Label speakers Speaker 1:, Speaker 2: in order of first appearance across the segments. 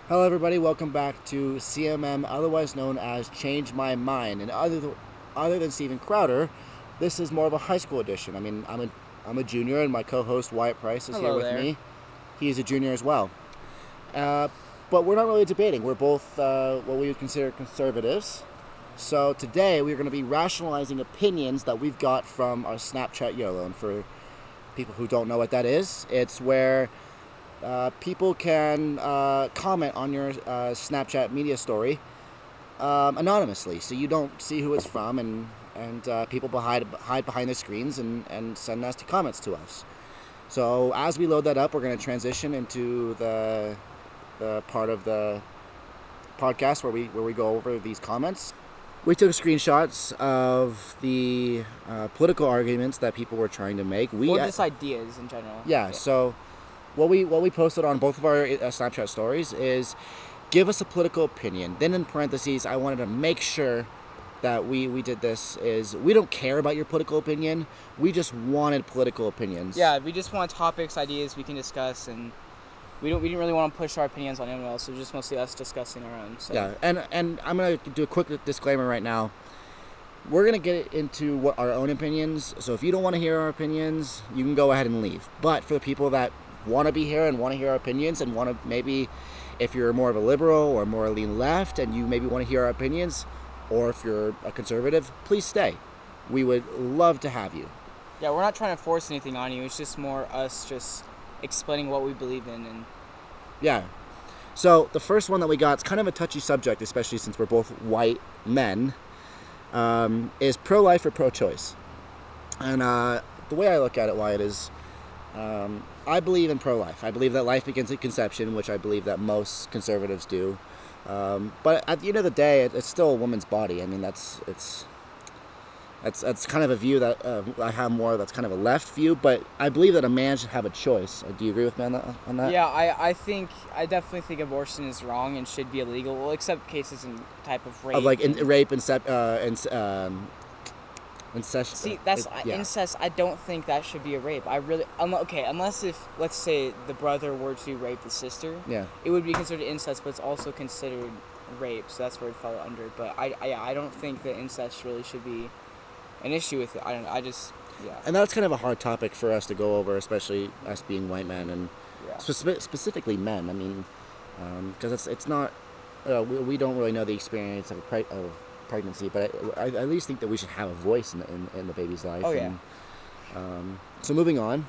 Speaker 1: Hello, everybody. Welcome back to CMM, otherwise known as Change My Mind. And other than Steven Crowder, this is more of a high school edition. I mean, I'm a junior, and my co-host Wyatt Price is here
Speaker 2: Hello
Speaker 1: with
Speaker 2: there.
Speaker 1: me. He's a junior as well. Uh, but we're not really debating. We're both what we would consider conservatives. So today we're going to be rationalizing opinions that we've got from our Snapchat YOLO. And for people who don't know what that is, it's where people can comment on your Snapchat media story anonymously, so you don't see who it's from, and people hide behind their screens and send nasty comments to us. So as we load that up, we're going to transition into the part of the podcast where we go over these comments. We took screenshots of the political arguments that people were trying to make.
Speaker 2: Or just ideas in general.
Speaker 1: Yeah. So what we posted on both of our Snapchat stories is give us a political opinion. Then in parentheses, I wanted to make sure that we did this is we don't care about your political opinion. We just wanted political opinions.
Speaker 2: Yeah, we just want topics, ideas we can discuss, and we didn't really want to push our opinions on anyone else. It was just mostly us discussing our own. So.
Speaker 1: Yeah, and I'm gonna do a quick disclaimer right now. We're gonna get into what our own opinions. So if you don't want to hear our opinions, you can go ahead and leave. But for the people that want to be here and want to hear our opinions and want to maybe, if you're more of a liberal or more lean left and you maybe want to hear our opinions, or if you're a conservative, please stay. We would love to have you.
Speaker 2: Yeah, we're not trying to force anything on you. It's just more us just explaining what we believe in. And
Speaker 1: Yeah. So the first one that we got, it's kind of a touchy subject, especially since we're both white men, is pro-life or pro-choice. And the way I look at it, Wyatt, is I believe in pro-life. I believe that life begins at conception, which I believe that most conservatives do. But at the end of the day, it's still a woman's body. I mean, that's kind of a view that I have more. That's kind of a left view, but I believe that a man should have a choice. Do you agree with me on that?
Speaker 2: yeah, I definitely think abortion is wrong and should be illegal. Well, except cases in type of rape.
Speaker 1: Of like rape and incest.
Speaker 2: See, that's
Speaker 1: yeah.
Speaker 2: incest. I don't think that should be a rape. I really, unless if, let's say, the brother were to rape the sister,
Speaker 1: Yeah.
Speaker 2: it would be considered incest, but it's also considered rape, so that's where it fell under. But I don't think that incest really should be an issue with it. Yeah.
Speaker 1: And that's kind of a hard topic for us to go over, especially us being white men and
Speaker 2: Yeah.
Speaker 1: specifically men. I mean, because it's not we don't really know the experience of pregnancy, but I at least think that we should have a voice in the baby's life.
Speaker 2: Oh, yeah.
Speaker 1: So moving on.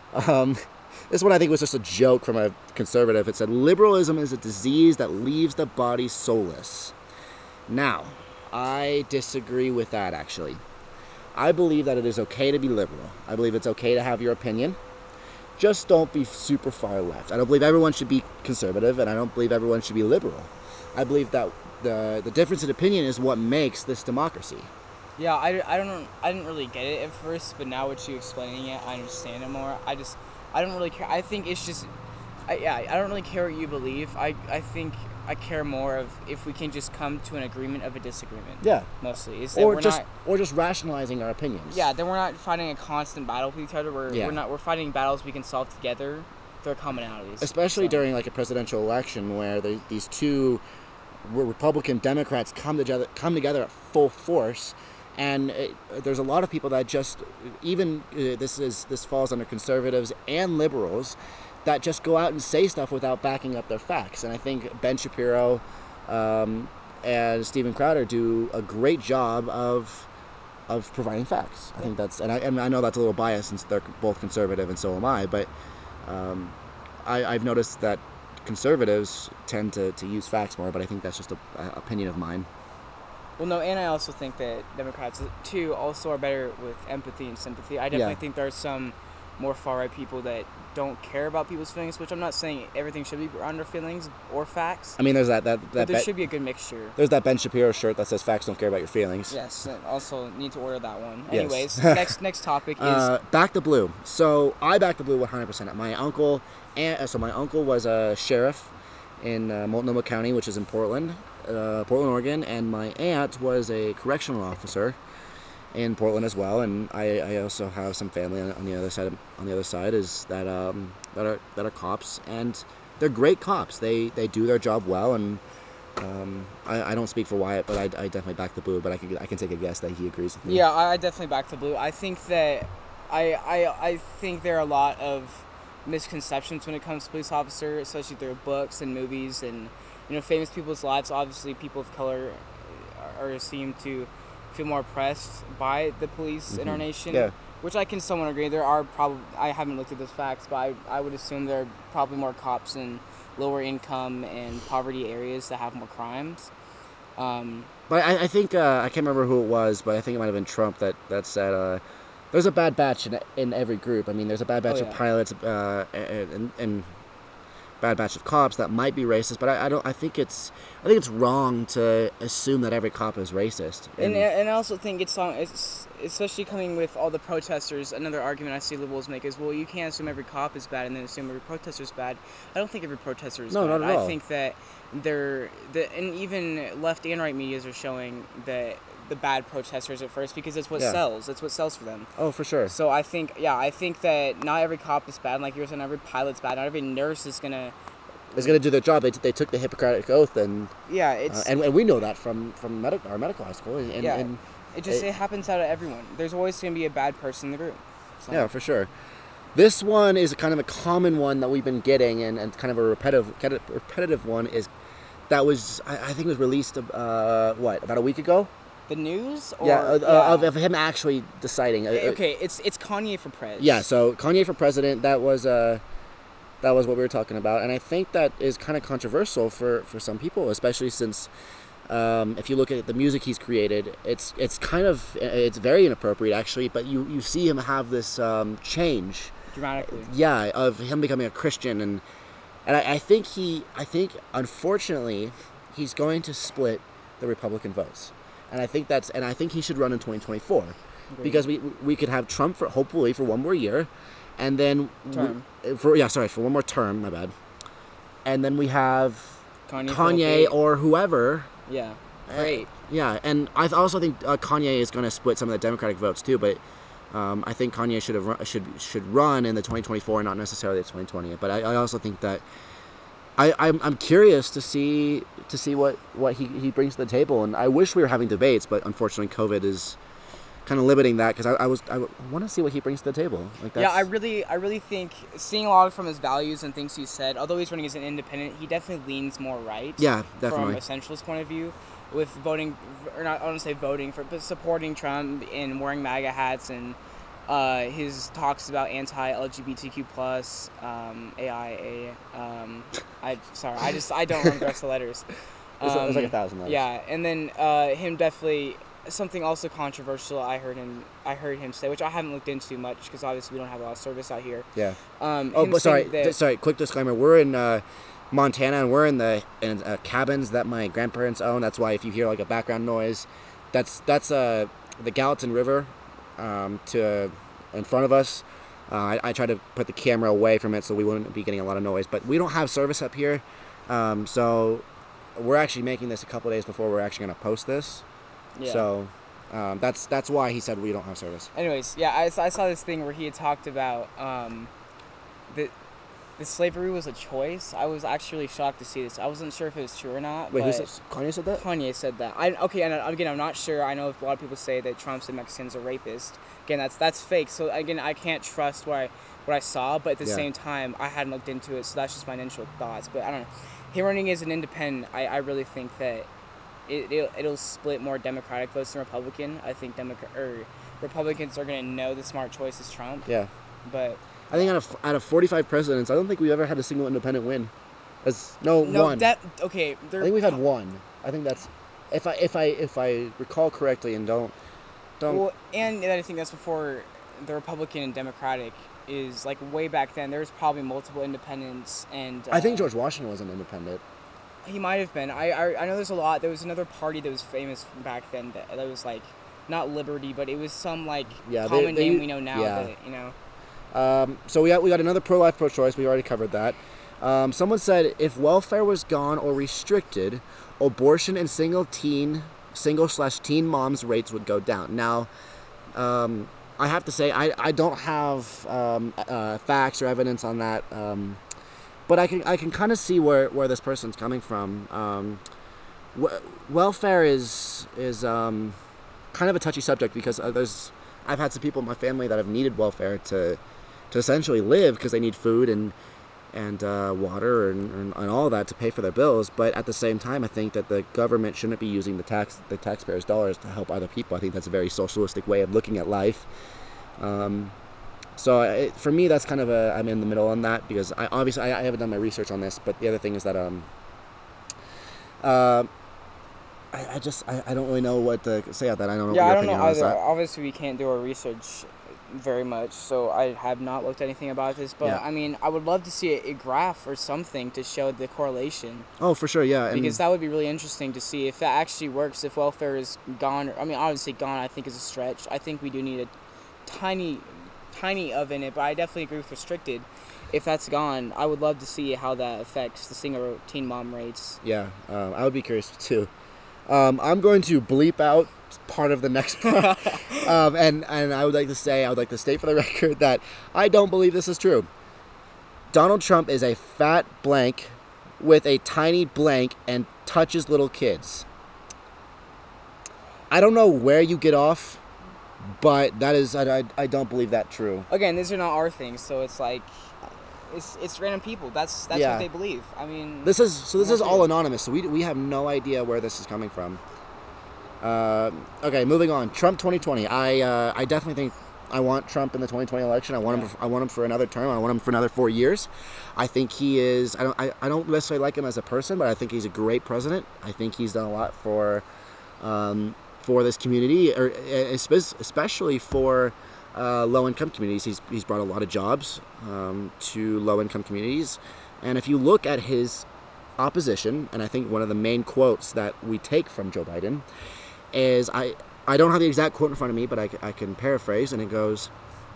Speaker 1: This one I think was just a joke from a conservative. It said, liberalism is a disease that leaves the body soulless. Now, I disagree with that, actually. I believe that it is okay to be liberal. I believe it's okay to have your opinion. Just don't be super far left. I don't believe everyone should be conservative, and I don't believe everyone should be liberal. I believe that the difference in opinion is what makes this democracy.
Speaker 2: Yeah, I didn't really get it at first, but now with you explaining it, I understand it more. I don't really care. I think it's just, I don't really care what you believe. I think I care more of if we can just come to an agreement of a disagreement.
Speaker 1: Yeah.
Speaker 2: Mostly. Is that we're
Speaker 1: just rationalizing our opinions.
Speaker 2: Yeah, then we're not fighting a constant battle with each other. We're fighting battles we can solve together through commonalities.
Speaker 1: Especially during like a presidential election where these two Republican Democrats come together at full force. And there's a lot of people that just, even this falls under conservatives and liberals, that just go out and say stuff without backing up their facts. And I think Ben Shapiro and Steven Crowder do a great job of providing facts. I think that's, and I know that's a little biased since they're both conservative and so am I, but I've noticed that conservatives tend to use facts more, but I think that's just an opinion of mine.
Speaker 2: Well, no, and I also think that Democrats, too, also are better with empathy and sympathy. I definitely think there are some more far-right people that don't care about people's feelings, which I'm not saying everything should be around their feelings or facts.
Speaker 1: I mean, there's that
Speaker 2: but there should be a good mixture.
Speaker 1: There's that Ben Shapiro shirt that says "Facts don't care about your feelings."
Speaker 2: Yes, and also need to order that one.
Speaker 1: Yes.
Speaker 2: Anyways, next topic is
Speaker 1: back the blue. So I back the blue 100%. My uncle was a sheriff in Multnomah County, which is in Portland, Oregon, and my aunt was a correctional officer in Portland as well. And I also have some family on the other side is that are cops, and they're great cops. They do their job well, and I don't speak for Wyatt, but I definitely back the blue. But I can take a guess that he agrees with me.
Speaker 2: Yeah, I definitely back the blue. I think that I think there are a lot of misconceptions when it comes to police officer, especially through books and movies and famous people's lives. Obviously, people of color are seem to feel more oppressed by the police in our nation.
Speaker 1: Yeah.
Speaker 2: Which I can somewhat agree. There are probably, I haven't looked at those facts, but I would assume there are probably more cops in lower income and poverty areas that have more crimes.
Speaker 1: But I think I can't remember who it was, but I think it might have been Trump that said there's a bad batch in every group. I mean, there's a bad batch of pilots and bad batch of cops that might be racist, but I think it's wrong to assume that every cop is racist.
Speaker 2: And I also think it's especially coming with all the protesters. Another argument I see liberals make is, well, you can't assume every cop is bad and then assume every protester is bad. I don't think every protester is bad.
Speaker 1: No, not at all.
Speaker 2: I think that and even left and right medias are showing that the bad protesters at first because it's what sells. It's what sells for them.
Speaker 1: Oh, for sure.
Speaker 2: So I think that not every cop is bad. Like you were saying, every pilot's bad. Not every nurse is gonna
Speaker 1: do their job. They took the Hippocratic Oath, and
Speaker 2: it's
Speaker 1: and we know that from our medical high school. And
Speaker 2: it happens out of everyone. There's always gonna be a bad person in the group. So.
Speaker 1: Yeah, for sure. This one is kind of a common one that we've been getting, and kind of a repetitive one is that was I think it was released about a week ago.
Speaker 2: The news? Or,
Speaker 1: of him actually deciding.
Speaker 2: Okay, it's Kanye for pres.
Speaker 1: Yeah, so Kanye for president. That was what we were talking about, and I think that is kind of controversial for some people, especially since if you look at the music he's created, it's very inappropriate actually. But you see him have this change
Speaker 2: dramatically.
Speaker 1: Yeah, of him becoming a Christian, and I think unfortunately he's going to split the Republican votes. And I think he should run in 2024, because we could have Trump hopefully for one more year, and then for one more term. My bad. And then we have Kanye or whoever.
Speaker 2: Yeah, great.
Speaker 1: And I also think Kanye is going to split some of the Democratic votes too. But I think Kanye should run in the 2024, not necessarily the 2020. But I also think that. I'm curious to see what he brings to the table, and I wish we were having debates, but unfortunately COVID is kind of limiting that, because I want to see what he brings to the table.
Speaker 2: I really think, seeing a lot from his values and things he said, although he's running as an independent, he definitely leans more right.
Speaker 1: Yeah, definitely.
Speaker 2: From a centralist point of view, with voting, or not, I don't want to say voting for, but supporting Trump and wearing MAGA hats, and his talks about anti-LGBTQ plus AIA. I don't remember the rest of the letters.
Speaker 1: It was like 1,000 letters.
Speaker 2: Yeah, and then him definitely something also controversial. I heard him say, which I haven't looked into much because obviously we don't have a lot of service out here.
Speaker 1: Yeah. Sorry. Quick disclaimer: we're in Montana, and we're in cabins that my grandparents own. That's why if you hear like a background noise, that's the Gallatin River. In front of us. I tried to put the camera away from it so we wouldn't be getting a lot of noise, but we don't have service up here, so we're actually making this a couple of days before we're actually going to post this. Yeah. So that's why he said we don't have service.
Speaker 2: Anyways, yeah, I saw this thing where he had talked about that slavery was a choice. I was actually shocked to see this. I wasn't sure if it was true or not.
Speaker 1: Wait, Kanye said that?
Speaker 2: Kanye said that. And again, I'm not sure. I know a lot of people say that Trump said Mexicans are rapists. Again, that's fake. So again, I can't trust what I saw. But at the same time, I hadn't looked into it, so that's just my initial thoughts. But I don't know. Him running as an independent, I really think that it'll split more Democratic votes than Republican. I think Republicans are going to know the smart choice is Trump.
Speaker 1: Yeah.
Speaker 2: But
Speaker 1: I think out of 45 presidents, I don't think we've ever had a single independent win. One.
Speaker 2: I
Speaker 1: think we've had one. I think that's, if I recall correctly, and don't.
Speaker 2: Well, and I think that's before the Republican and Democratic is like way back then. There's probably multiple independents, and
Speaker 1: I think George Washington was an independent.
Speaker 2: He might have been. I know there's a lot. There was another party that was famous back then that was like not Liberty, but it was some like common name we know now.
Speaker 1: Yeah. So we got another pro-life, pro-choice. We already covered that. Someone said if welfare was gone or restricted, abortion and single/teen moms rates would go down. Now, I have to say I don't have facts or evidence on that. but I can kind of see where this person's coming from. Welfare is kind of a touchy subject because I've had some people in my family that have needed welfare to essentially live because they need food and water and all that to pay for their bills. But at the same time, I think that the government shouldn't be using the taxpayers' dollars to help other people. I think that's a very socialistic way of looking at life. So for me, that's kind of I'm in the middle on that because I haven't done my research on this. But the other thing is that I don't really know what to say about that. I don't know what your opinion on that.
Speaker 2: Obviously, we can't do our research very much, so I have not looked at anything about this. But
Speaker 1: Yeah.
Speaker 2: I mean, I would love to see a graph or something to show the correlation.
Speaker 1: Oh, for sure, yeah.
Speaker 2: Because that would be really interesting to see if that actually works. If welfare is gone, I mean, obviously gone, I think is a stretch. I think we do need a tiny of in it, but I definitely agree with restricted. If that's gone, I would love to see how that affects the single teen mom rates.
Speaker 1: Yeah, I would be curious too. I'm going to bleep out part of the next part, and I would like to state for the record that I don't believe this is true. Donald Trump is a fat blank with a tiny blank and touches little kids. I don't know where you get off, but that is I don't believe that true.
Speaker 2: Again, these are not our things, so it's like it's random people. That's
Speaker 1: Yeah.
Speaker 2: what they believe. I mean,
Speaker 1: This is all anonymous, so we have no idea where this is coming from. Okay, moving on. Trump 2020. I definitely think I want Trump in the 2020 election. I want him for another term. I want him for another 4 years. I think he is. I don't necessarily like him as a person, but I think he's a great president. I think he's done a lot for this community, or especially for low-income communities. He's brought a lot of jobs to low-income communities, and if you look at his opposition, and I think one of the main quotes that we take from Joe Biden is, I don't have the exact quote in front of me, but I can paraphrase, and it goes,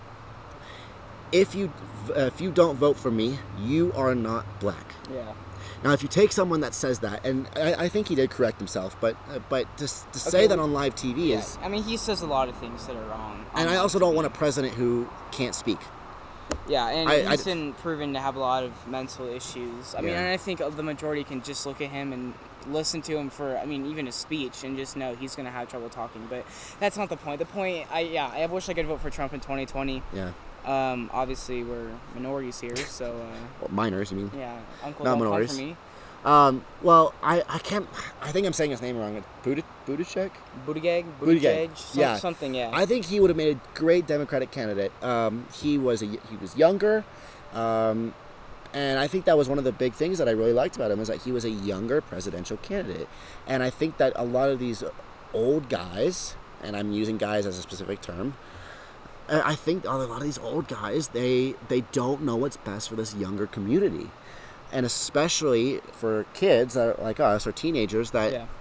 Speaker 1: if you don't vote for me, you are not black.
Speaker 2: yeah.
Speaker 1: Now, if you take someone that says that, and I think he did correct himself, but to say that on live TV is...
Speaker 2: I mean, he says a lot of things that are wrong.
Speaker 1: And I also don't want a president who can't speak.
Speaker 2: Yeah, and he's been proven to have a lot of mental issues. I mean,
Speaker 1: Yeah.
Speaker 2: and I think the majority can just look at him and listen to him for, I mean, even his speech, and just know he's going to have trouble talking. But that's not the point. The point, I wish I could vote for Trump in 2020.
Speaker 1: Yeah.
Speaker 2: Obviously, we're minorities here, so...
Speaker 1: Well, minors, I mean.
Speaker 2: yeah, Uncle,
Speaker 1: Not
Speaker 2: don't
Speaker 1: minorities.
Speaker 2: come for me.
Speaker 1: Well, I can't... I think I'm saying his name wrong. Buttigieg?
Speaker 2: Buttigieg? Something, yeah.
Speaker 1: I think he would have made a great Democratic candidate. He was younger, and I think that was one of the big things that I really liked about him, is that he was a younger presidential candidate. And I think that a lot of these old guys, and I'm using guys as a specific term, I think a lot of these old guys, they don't know what's best for this younger community. And especially for kids that are like us, or teenagers that...
Speaker 2: yeah.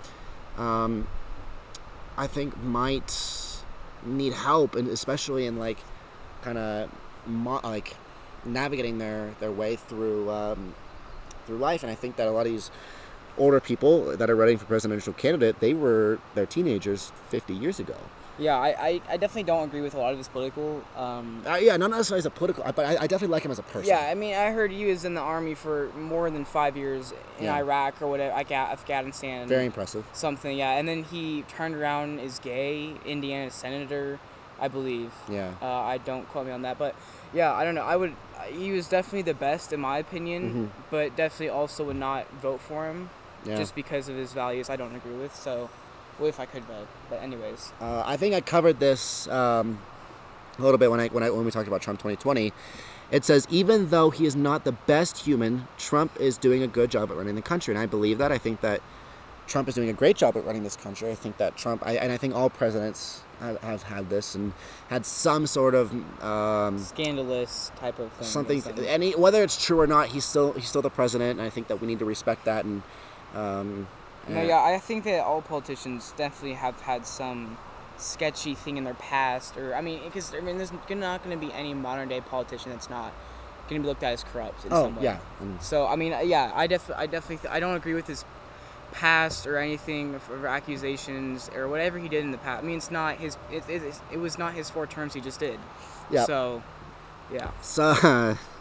Speaker 1: I think might need help, and especially in like kind of like navigating their way through life. And I think that a lot of these older people that are running for presidential candidate, they're teenagers 50 years ago.
Speaker 2: Yeah, I definitely don't agree with a lot of his political...
Speaker 1: Yeah, not necessarily as a political, but I definitely like him as a person.
Speaker 2: Yeah, I mean, I heard he was in the army for more than 5 years in
Speaker 1: Yeah.
Speaker 2: Iraq or whatever, Afghanistan.
Speaker 1: Very impressive.
Speaker 2: Something, yeah. And then he turned around, is gay, Indiana senator, I believe.
Speaker 1: Yeah.
Speaker 2: I don't quote me on that, but yeah, I don't know. He was definitely the best in my opinion, but definitely also would not vote for him
Speaker 1: Yeah.
Speaker 2: just because of his values I don't agree with. So, well, if I could vote, but anyways.
Speaker 1: I think I covered this a little bit when we talked about Trump 2020. It says, even though he is not the best human, Trump is doing a good job at running the country, and I believe that. I think that Trump is doing a great job at running this country. I think that Trump, and I think all presidents have had this and had some sort of
Speaker 2: Scandalous type of thing.
Speaker 1: something. Whether it's true or not, he's still the president, and I think that we need to respect that. And
Speaker 2: No, yeah, I think that all politicians definitely have had some sketchy thing in their past, or because there's not going to be any modern day politician that's not going to be looked at as corrupt in some way.
Speaker 1: yeah.
Speaker 2: So I definitely I don't agree with his past or anything for accusations or whatever he did in the past. I mean, it's not his. It was not his 4 terms he just did.
Speaker 1: Yeah.
Speaker 2: So, yeah.
Speaker 1: So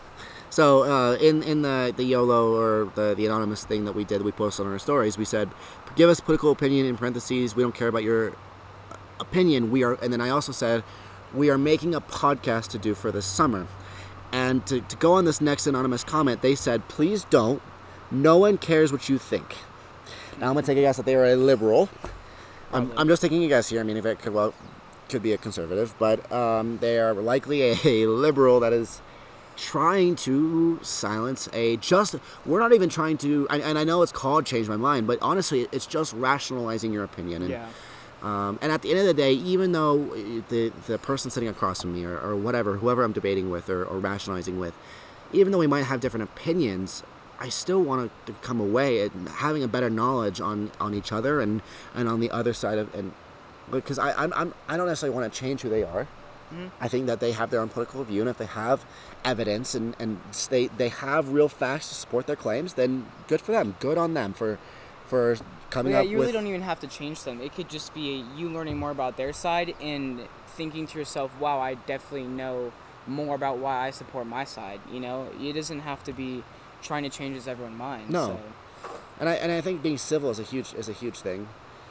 Speaker 1: So in the YOLO or the anonymous thing that we did, we posted on our stories, we said, give us political opinion in parentheses. We don't care about your opinion. And then I also said, we are making a podcast to do for this summer. And to go on this next anonymous comment, they said, please don't. No one cares what you think. Now I'm going to take a guess that they were a liberal. I'm just taking a guess here. I mean, if it could be a conservative, but they are likely a liberal that is trying to silence we're not even trying to, and I know it's called change my mind, but honestly, it's just rationalizing your opinion. And, and at the end of the day, even though the person sitting across from me or whoever I'm debating with or rationalizing with, even though we might have different opinions, I still want to come away and having a better knowledge on each other and on the other side of, and because I don't necessarily want to change who they are. Mm-hmm. I think that they have their own political view, and if they have evidence and they have real facts to support their claims, then good for them. Good on them for coming up with...
Speaker 2: Yeah, you really don't even have to change them. It could just be you learning more about their side and thinking to yourself, wow, I definitely know more about why I support my side. You know, it doesn't have to be trying to change everyone's mind.
Speaker 1: No.
Speaker 2: So.
Speaker 1: And I think being civil is a huge thing.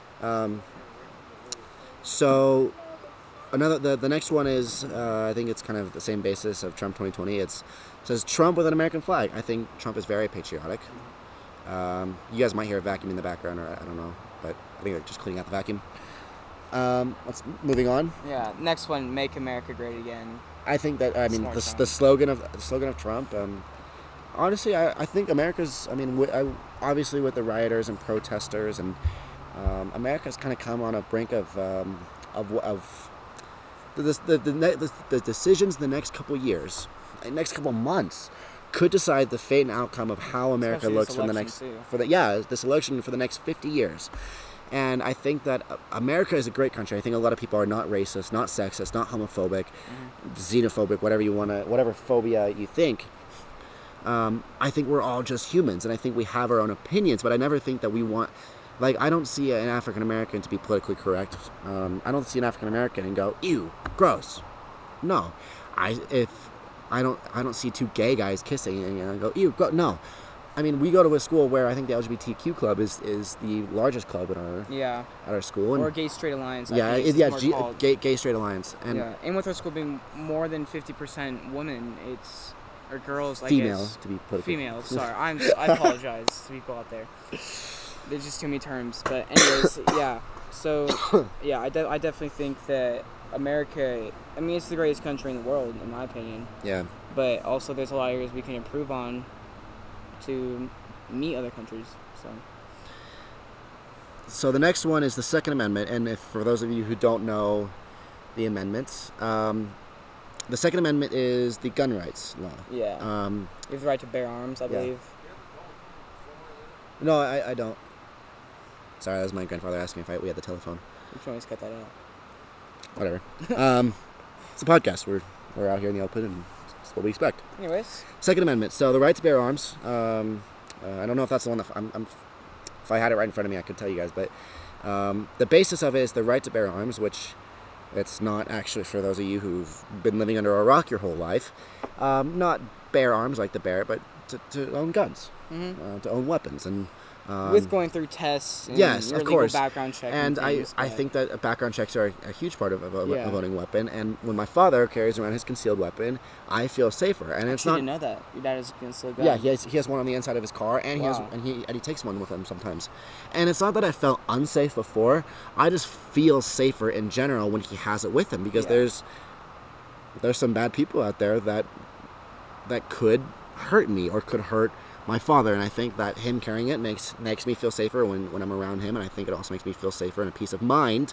Speaker 1: So... the next one is, I think it's kind of the same basis of Trump 2020. It says Trump with an American flag. I think Trump is very patriotic. You guys might hear a vacuum in the background, or I don't know, but I think they're just cleaning out the vacuum. Moving on.
Speaker 2: Yeah, next one, Make America Great Again.
Speaker 1: I think that, I mean, the slogan of Trump, honestly, I think America's, I mean, obviously with the rioters and protesters, and America's kind of come on a brink of the decisions in the next couple years, next couple months, could decide the fate and outcome of how America looks for this election for the next 50 years. And I think that America is a great country. I think a lot of people are not racist, not sexist, not homophobic, xenophobic, whatever phobia you think. I think we're all just humans, and I think we have our own opinions, but I never think that we want... Like, I don't see an African American to be politically correct. I don't see an African American and go, ew, gross. No, I don't see two gay guys kissing and I go, ew, no. I mean, we go to a school where I think the LGBTQ club is the largest club at our school.
Speaker 2: Or Gay Straight Alliance.
Speaker 1: Gay Straight Alliance.
Speaker 2: And with our school being more than 50% women, or girls,
Speaker 1: female,
Speaker 2: I guess.
Speaker 1: to be politically.
Speaker 2: Female, sorry. I apologize to people out there. There's just too many terms, but anyways, yeah. So, yeah, I definitely think that America, I mean, it's the greatest country in the world, in my opinion.
Speaker 1: Yeah.
Speaker 2: But also, there's a lot of areas we can improve on to meet other countries.
Speaker 1: So the next one is the Second Amendment, and for those of you who don't know the amendments, the Second Amendment is the gun rights law.
Speaker 2: Yeah. You have the right to bear arms, I believe.
Speaker 1: No, I don't. Sorry, that was my grandfather asking if we had the telephone.
Speaker 2: You can always cut that out.
Speaker 1: Whatever. It's a podcast. We're out here in the open, and that's what we expect.
Speaker 2: Anyways.
Speaker 1: Second Amendment. So the right to bear arms. I don't know if that's the one that if I had it right in front of me, I could tell you guys. But the basis of it is the right to bear arms, which it's not actually, for those of you who've been living under a rock your whole life, not bear arms like the bear, but to own guns, to own weapons, and
Speaker 2: with going through tests and
Speaker 1: yes,
Speaker 2: your
Speaker 1: of course.
Speaker 2: legal background check.
Speaker 1: And I think that background checks are a huge part of owning a weapon. And when my father carries around his concealed weapon, I feel safer. And it's not.
Speaker 2: I didn't know that your dad has a concealed gun.
Speaker 1: Yeah, he has one on the inside of his car, and he takes one with him sometimes. And it's not that I felt unsafe before. I just feel safer in general when he has it with him, because there's some bad people out there that could hurt me or could hurt my father, and I think that him carrying it makes me feel safer when I'm around him, and I think it also makes me feel safer and a peace of mind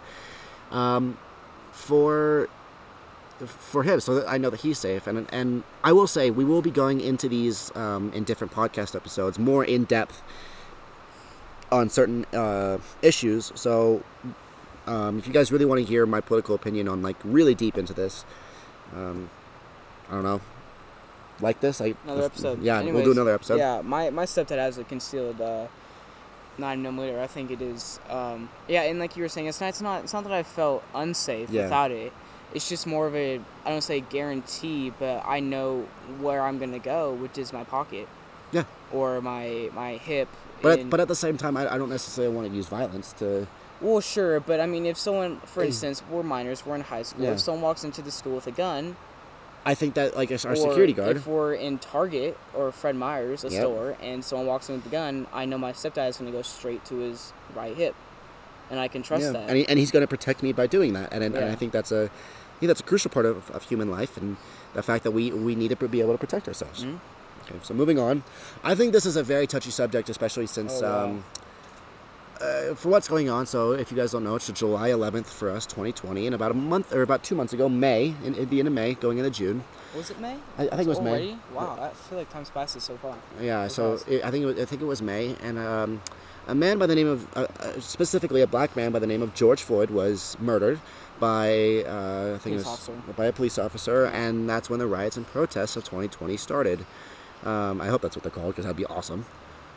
Speaker 1: for him, so that I know that he's safe. And I will say, we will be going into these in different podcast episodes, more in depth on certain issues. So if you guys really want to hear my political opinion on, like, really deep into this, I don't know, like this,
Speaker 2: another episode.
Speaker 1: Yeah,
Speaker 2: anyways,
Speaker 1: we'll do another episode.
Speaker 2: Yeah, my stepdad has a concealed 9mm. I think it is. And like you were saying, it's not that I felt unsafe without it. it's just more of a, I don't say guarantee, but I know where I'm gonna go, which is my pocket.
Speaker 1: Yeah.
Speaker 2: Or my hip.
Speaker 1: But at the same time, I don't necessarily want to use violence to.
Speaker 2: Well, sure, but I mean, if someone, for instance, we're minors, we're in high school.
Speaker 1: Yeah.
Speaker 2: If someone walks into the school with a gun,
Speaker 1: I think that like our
Speaker 2: or
Speaker 1: security guard.
Speaker 2: if we're in Target or Fred Meyer's, a
Speaker 1: Yep.
Speaker 2: store, and someone walks in with a gun, I know my stepdad is going to go straight to his right hip, and I can trust that.
Speaker 1: And he's going to protect me by doing that, and
Speaker 2: Yeah.
Speaker 1: I think that's a crucial part of human life, and the fact that we need to be able to protect ourselves.
Speaker 2: Mhm.
Speaker 1: Okay, so moving on, I think this is a very touchy subject, especially since
Speaker 2: Oh, wow.
Speaker 1: for what's going on. So if you guys don't know, it's July 11th for us, 2020, and about a month or about 2 months ago, May, in the end of May, going into June.
Speaker 2: Was it May?
Speaker 1: I think it was May.
Speaker 2: Already? Wow, I feel like time's passes so far.
Speaker 1: Yeah,
Speaker 2: So
Speaker 1: so I think it was May, and a man by the name of specifically a black man by the name of George Floyd was murdered by I think
Speaker 2: Police
Speaker 1: it was
Speaker 2: officer.
Speaker 1: by a police officer, and that's when the riots and protests of 2020 started. I hope that's what they're called, because that'd be awesome.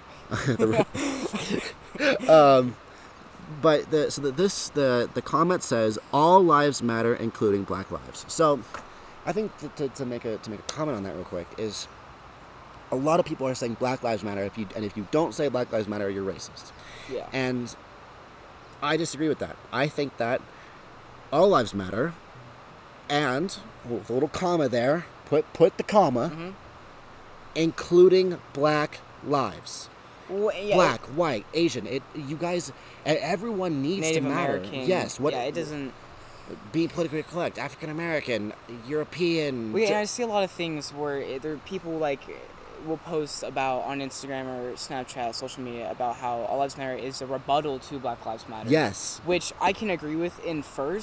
Speaker 1: But the comment says all lives matter, including Black lives. So I think to make a comment on that real quick is, a lot of people are saying Black Lives Matter. If you don't say Black Lives Matter, you're racist.
Speaker 2: Yeah.
Speaker 1: And I disagree with that. I think that all lives matter, and with a little comma there, put the comma,
Speaker 2: Mm-hmm.
Speaker 1: including Black lives.
Speaker 2: Well, yeah,
Speaker 1: Black, white, Asian. You guys, everyone needs
Speaker 2: Native
Speaker 1: to matter.
Speaker 2: American.
Speaker 1: Yes.
Speaker 2: Yeah, it doesn't.
Speaker 1: Being politically correct, African American, European.
Speaker 2: Well, yeah, I see a lot of things where there are people like will post about on Instagram or Snapchat, social media, about how All Lives Matter is a rebuttal to Black Lives Matter.
Speaker 1: Yes.
Speaker 2: Which I can agree with I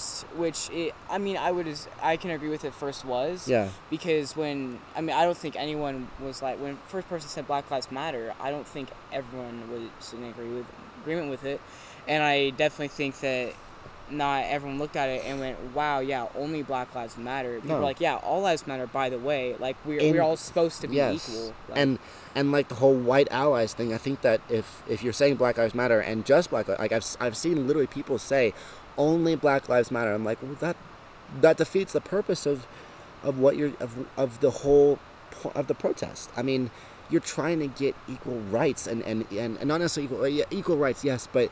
Speaker 2: can agree with it first was.
Speaker 1: Yeah.
Speaker 2: Because I don't think anyone was like, when first person said Black Lives Matter, I don't think everyone was in agreement with it. And I definitely think that not everyone looked at it and went, wow, yeah, only Black Lives Matter. People
Speaker 1: No.
Speaker 2: were like, yeah, all lives matter, by the way. Like, we're all supposed to be
Speaker 1: Yes.
Speaker 2: equal. Like,
Speaker 1: And like the whole white allies thing, I think that if you're saying Black Lives Matter and just Black Lives, like I've seen literally people say only Black Lives Matter. I'm like, well, that defeats the purpose of what you're of the whole of the protest. I mean, you're trying to get equal rights and not necessarily equal rights, yes, but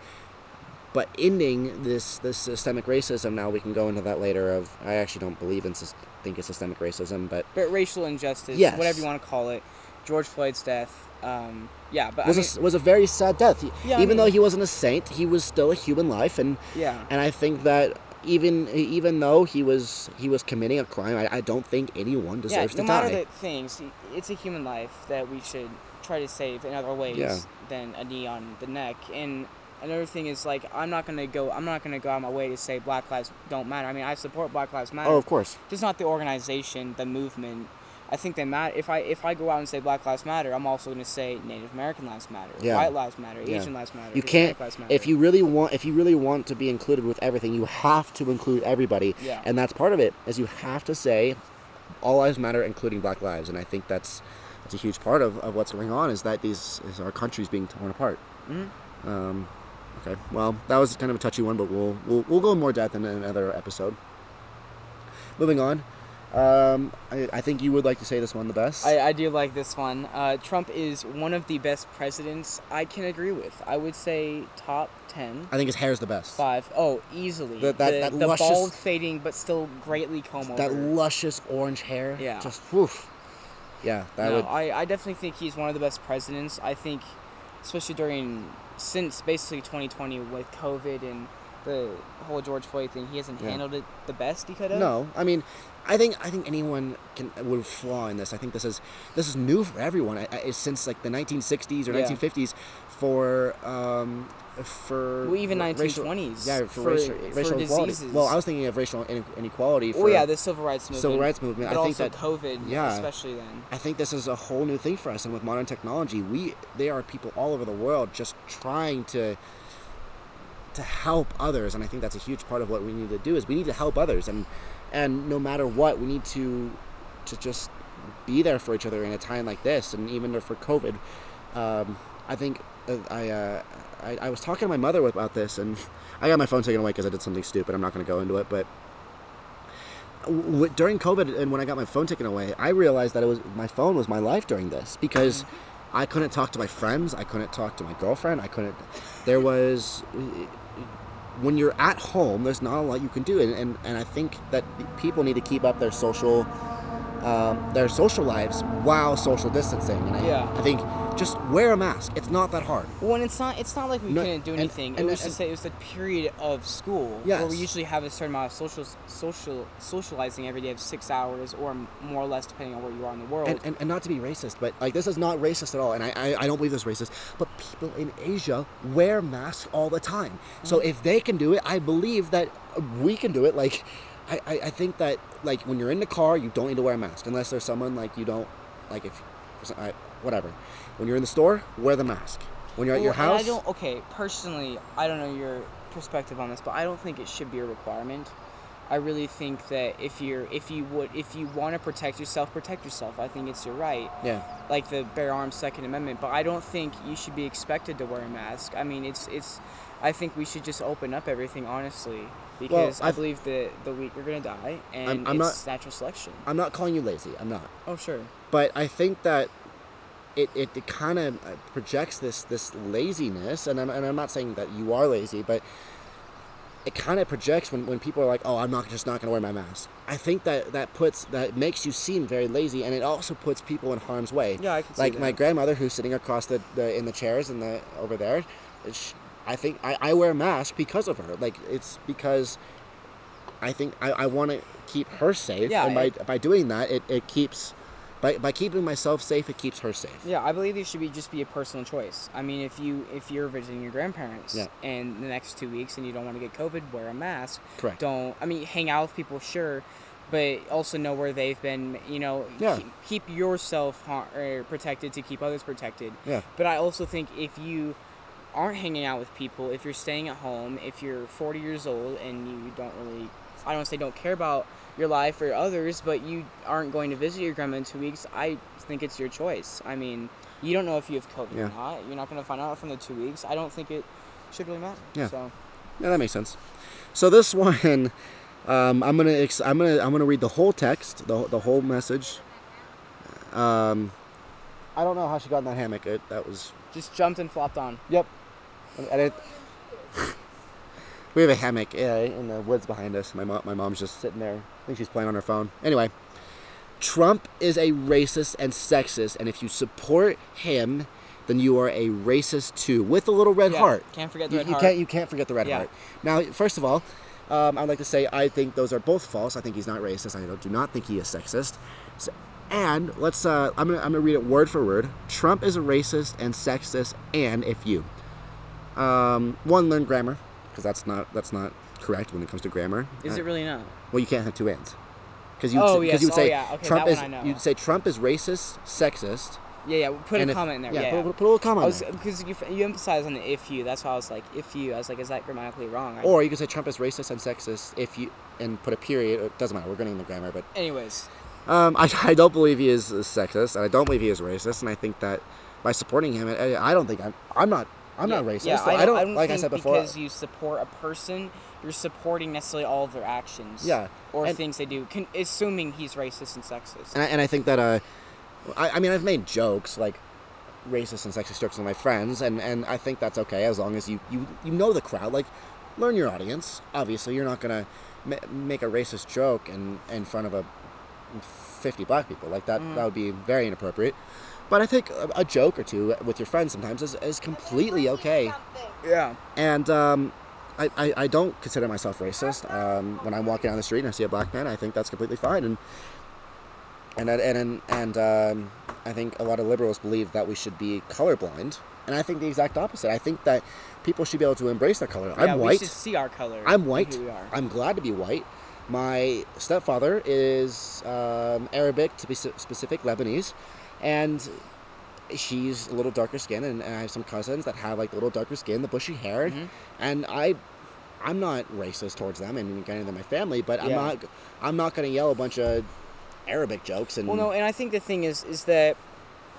Speaker 1: ending this systemic racism. Now we can go into that later. I actually don't believe in think it's systemic racism, but
Speaker 2: racial injustice,
Speaker 1: Yes.
Speaker 2: whatever you want to call it. George Floyd's death,
Speaker 1: was a very sad death. Even though
Speaker 2: mean-
Speaker 1: he wasn't a saint, he was still a human life, and
Speaker 2: Yeah.
Speaker 1: I think that even though he was committing a crime, I don't think anyone deserves
Speaker 2: no
Speaker 1: to
Speaker 2: matter
Speaker 1: die.
Speaker 2: the things, it's a human life that we should try to save in other ways
Speaker 1: Yeah.
Speaker 2: than a knee on the neck. And another thing is, like, I'm not gonna go out of my way to say Black lives don't matter. I mean, I support Black Lives Matter.
Speaker 1: Oh, of course.
Speaker 2: Just not the organization, the movement. I think they matter. If I go out and say Black Lives Matter, I'm also gonna say Native American lives matter,
Speaker 1: Yeah.
Speaker 2: white lives matter,
Speaker 1: Yeah.
Speaker 2: Asian lives matter.
Speaker 1: You
Speaker 2: Hispanic
Speaker 1: can't
Speaker 2: lives matter.
Speaker 1: if you really want to be included with everything, you have to include everybody.
Speaker 2: Yeah.
Speaker 1: And that's part of it, is you have to say all lives matter, including Black lives. And I think that's a huge part of what's going on, is that is our country's being torn apart.
Speaker 2: Mhm.
Speaker 1: Okay, well, that was kind of a touchy one, but we'll go in more depth in another episode. Moving on, I think you would like to say this one the best.
Speaker 2: I do like this one. Trump is one of the best presidents I can agree with. I would say top 10.
Speaker 1: I think his hair is the best.
Speaker 2: 5. Oh, easily.
Speaker 1: That
Speaker 2: the
Speaker 1: luscious-
Speaker 2: bald fading, but still greatly comb over.
Speaker 1: That luscious orange hair.
Speaker 2: Yeah.
Speaker 1: Just woof. Yeah, that
Speaker 2: No,
Speaker 1: would.
Speaker 2: I definitely think he's one of the best presidents. I think, especially since basically 2020 with COVID and the whole George Floyd thing, he hasn't
Speaker 1: Yeah.
Speaker 2: handled it the best he could have.
Speaker 1: No, I mean, I think anyone would flaw in this. I think this is new for everyone. It's since like the 1960s or
Speaker 2: Yeah.
Speaker 1: 1950s for
Speaker 2: Well, even 1920s.
Speaker 1: Yeah, for racial equality.
Speaker 2: diseases.
Speaker 1: Well, I was thinking of racial inequality. For,
Speaker 2: Oh yeah, the civil rights movement.
Speaker 1: civil rights movement.
Speaker 2: But
Speaker 1: I think
Speaker 2: also
Speaker 1: that
Speaker 2: COVID,
Speaker 1: yeah.
Speaker 2: especially then.
Speaker 1: I think this is a whole new thing for us, and with modern technology, there are people all over the world just trying to help others, and I think that's a huge part of what we need to do. Is we need to help others, and no matter what, we need to just be there for each other in a time like this, and even for COVID. I think I was talking to my mother about this, and I got my phone taken away because I did something stupid. I'm not going to go into it, but during COVID and when I got my phone taken away, I realized that my phone was my life during this because I couldn't talk to my friends, I couldn't talk to my girlfriend, when you're at home, there's not a lot you can do, and I think that people need to keep up their social lives while social distancing. And I think just wear a mask. It's not that hard.
Speaker 2: Well, and it's not like we couldn't do anything. It was the period of school where we usually have a certain amount of socializing every day of 6 hours or more or less depending on where you are in the world.
Speaker 1: And not to be racist, but like this is not racist at all. And I don't believe this is racist. But people in Asia wear masks all the time. So if they can do it, I believe that we can do it. Like. I think that, like, when you're in the car, you don't need to wear a mask unless there's someone, like, you don't, like, whatever. When you're in the store, wear the mask. When you're at your house...
Speaker 2: Personally, I don't know your perspective on this, but I don't think it should be a requirement. I really think that if you want to protect yourself, protect yourself. I think it's your right.
Speaker 1: Yeah.
Speaker 2: Like the Bear Arms Second Amendment, but I don't think you should be expected to wear a mask. I mean, I think we should just open up everything, honestly. Because I believe that the weak are going to die, and it's natural selection.
Speaker 1: I'm not calling you lazy. I'm not.
Speaker 2: Oh, sure.
Speaker 1: But I think that it kind of projects this laziness, and I'm not saying that you are lazy, but it kind of projects when people are like, oh, I'm not going to wear my mask. I think that makes you seem very lazy, and it also puts people in harm's way.
Speaker 2: Yeah, I can see
Speaker 1: like
Speaker 2: that.
Speaker 1: My grandmother, who's sitting across in the chairs over there. I think I wear a mask because of her. Like, it's because I think I want to keep her safe.
Speaker 2: Yeah,
Speaker 1: and by doing that, it keeps... By keeping myself safe, it keeps her safe.
Speaker 2: Yeah, I believe it should just be a personal choice. I mean, if you're visiting your grandparents in the next 2 weeks and you don't want to get COVID, wear a mask.
Speaker 1: Correct.
Speaker 2: Hang out with people, sure, but also know where they've been, keep yourself protected to keep others protected.
Speaker 1: Yeah.
Speaker 2: But I also think if you aren't hanging out with people, if you're staying at home, if you're 40 years old and you don't really, I don't want to say don't care about your life or others, but you aren't going to visit your grandma in 2 weeks, I think it's your choice. I mean, you don't know if you have COVID or not. You're not going to find out from the 2 weeks. I don't think it should really matter.
Speaker 1: Yeah.
Speaker 2: So.
Speaker 1: Yeah, that makes sense. So this one, I'm gonna read the whole text, the whole message. I don't know how she got in that hammock. That was
Speaker 2: just jumped and flopped on.
Speaker 1: Yep. We have a hammock in the woods behind us. My mom's just sitting there. I think she's playing on her phone. Anyway, Trump is a racist and sexist, and if you support him, then you are a racist too, with a little red heart.
Speaker 2: Can't forget the red heart.
Speaker 1: You can't forget the red heart. Now, first of all, I'd like to say I think those are both false. I think he's not racist. I do not think he is sexist. And let's I'm gonna read it word for word. Trump is a racist and sexist, and if you learn grammar, because that's not correct when it comes to grammar.
Speaker 2: Is it really not?
Speaker 1: Well, you can't have two ands. Because Trump is you'd say Trump is racist, sexist.
Speaker 2: Yeah. Put a comment in there. Yeah.
Speaker 1: Put a little comment.
Speaker 2: Because you emphasize on the if you. That's why I was like, if you. I was like, is that grammatically wrong?
Speaker 1: Or you could say Trump is racist and sexist if you and put a period. It doesn't matter. We're getting the grammar, but
Speaker 2: anyways.
Speaker 1: I don't believe he is sexist, and I don't believe he is racist, and I think that by supporting him, I don't think I'm not racist.
Speaker 2: Yeah,
Speaker 1: I don't like
Speaker 2: think
Speaker 1: I said before.
Speaker 2: Because you support a person, you're supporting necessarily all of their actions.
Speaker 1: Yeah.
Speaker 2: Or things they do, assuming he's racist and sexist.
Speaker 1: And I think that I mean, I've made jokes like racist and sexist jokes with my friends, and I think that's okay as long as you know the crowd. Like, learn your audience. Obviously, you're not gonna make a racist joke in front of 50 black people like that. That would be very inappropriate. But I think a joke or two with your friends sometimes is completely okay.
Speaker 2: Yeah.
Speaker 1: And I don't consider myself racist. When I'm walking down the street and I see a black man, I think that's completely fine. And I think a lot of liberals believe that we should be colorblind, and I think the exact opposite. I think that people should be able to embrace their color. I'm white.
Speaker 2: We should see our color.
Speaker 1: I'm white.
Speaker 2: Who we are.
Speaker 1: I'm glad to be white. My stepfather is Arabic, to be specific, Lebanese, and she's a little darker skin, and I have some cousins that have like a little darker skin, the bushy hair, and I'm not racist towards them, and getting them my family, but I'm not going to yell a bunch of Arabic jokes. And
Speaker 2: well, no, and I think the thing is that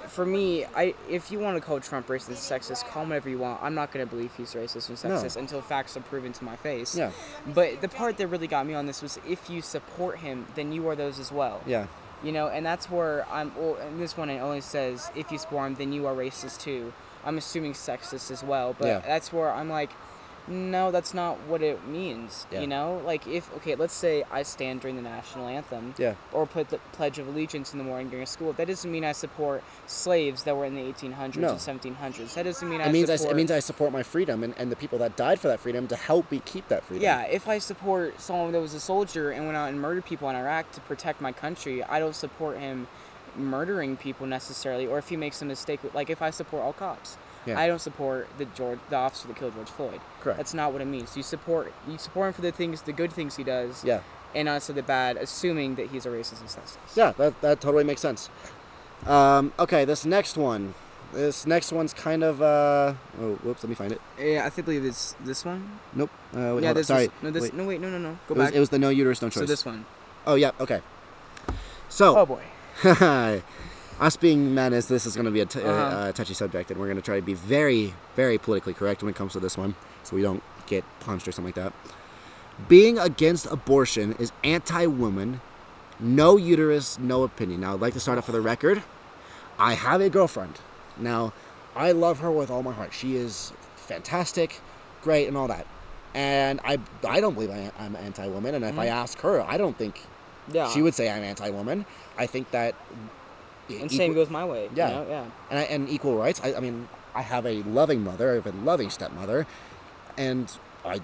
Speaker 2: for me, if you want to call Trump racist and sexist, call him whatever you want. I'm not going to believe he's racist and sexist until facts are proven to my face.
Speaker 1: Yeah.
Speaker 2: But the part that really got me on this was if you support him, then you are those as well.
Speaker 1: Yeah.
Speaker 2: You know, and that's where and this one it only says if you support him, then you are racist too. I'm assuming sexist as well, but that's where I'm like, no, that's not what it means.
Speaker 1: Yeah.
Speaker 2: You know, like let's say I stand during the national anthem, or put the Pledge of Allegiance in the morning during school. That doesn't mean I support slaves that were in the 1800s and 1700s. That doesn't mean
Speaker 1: it means I support my freedom and the people that died for that freedom to help me keep that freedom.
Speaker 2: Yeah, if I support someone that was a soldier and went out and murdered people in Iraq to protect my country, I don't support him murdering people necessarily, or if he makes a mistake. Like if I support all cops. Yeah. I don't support the officer that killed George Floyd.
Speaker 1: Correct.
Speaker 2: That's not what it means. You support him for the good things he does.
Speaker 1: Yeah.
Speaker 2: And also the bad, assuming that he's a racist and sexist.
Speaker 1: Yeah, that totally makes sense. Okay, this next one's kind of whoops, let me find it.
Speaker 2: Yeah, I believe it's this one.
Speaker 1: Nope. Wait, sorry.
Speaker 2: No. Go back.
Speaker 1: It was the no uterus, no choice.
Speaker 2: So this one.
Speaker 1: Oh yeah. Okay. So.
Speaker 2: Oh boy.
Speaker 1: Us being men, this is going to be a touchy subject, and we're going to try to be very, very politically correct when it comes to this one, so we don't get punched or something like that. Being against abortion is anti-woman, no uterus, no opinion. Now, I'd like to start off for the record. I have a girlfriend. Now, I love her with all my heart. She is fantastic, great, and all that. And I don't believe I'm anti-woman, and if I ask her, I don't think she would say I'm anti-woman. I think that...
Speaker 2: And same goes my way.
Speaker 1: Yeah.
Speaker 2: You know? Yeah.
Speaker 1: And equal rights. I mean, I have a loving mother. I have a loving stepmother. And I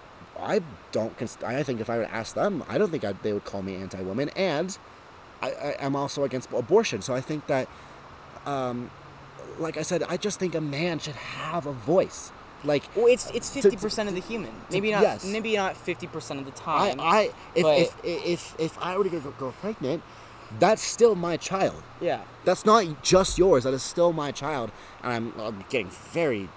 Speaker 1: think if I would ask them, I don't think they would call me anti-woman. And I'm also against abortion. So I think that, like I said, I just think a man should have a voice. Like,
Speaker 2: well, it's 50% of the human. Maybe not 50% of the time.
Speaker 1: If I were to go pregnant, that's still my child.
Speaker 2: Yeah.
Speaker 1: That's not just yours. That is still my child. And I'm getting very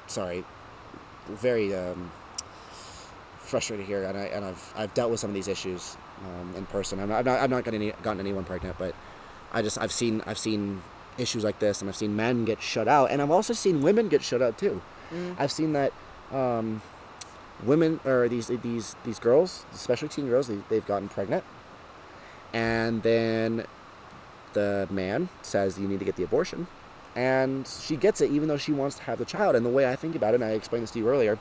Speaker 1: frustrated here. And I've dealt with some of these issues in person. I've not gotten anyone pregnant, but I've seen issues like this, and I've seen men get shut out, and I've also seen women get shut out too. I've seen that women or these girls, especially teen girls, they've gotten pregnant, and then the man says you need to get the abortion, and she gets it even though she wants to have the child. And the way I think about it, and I explained this to you earlier,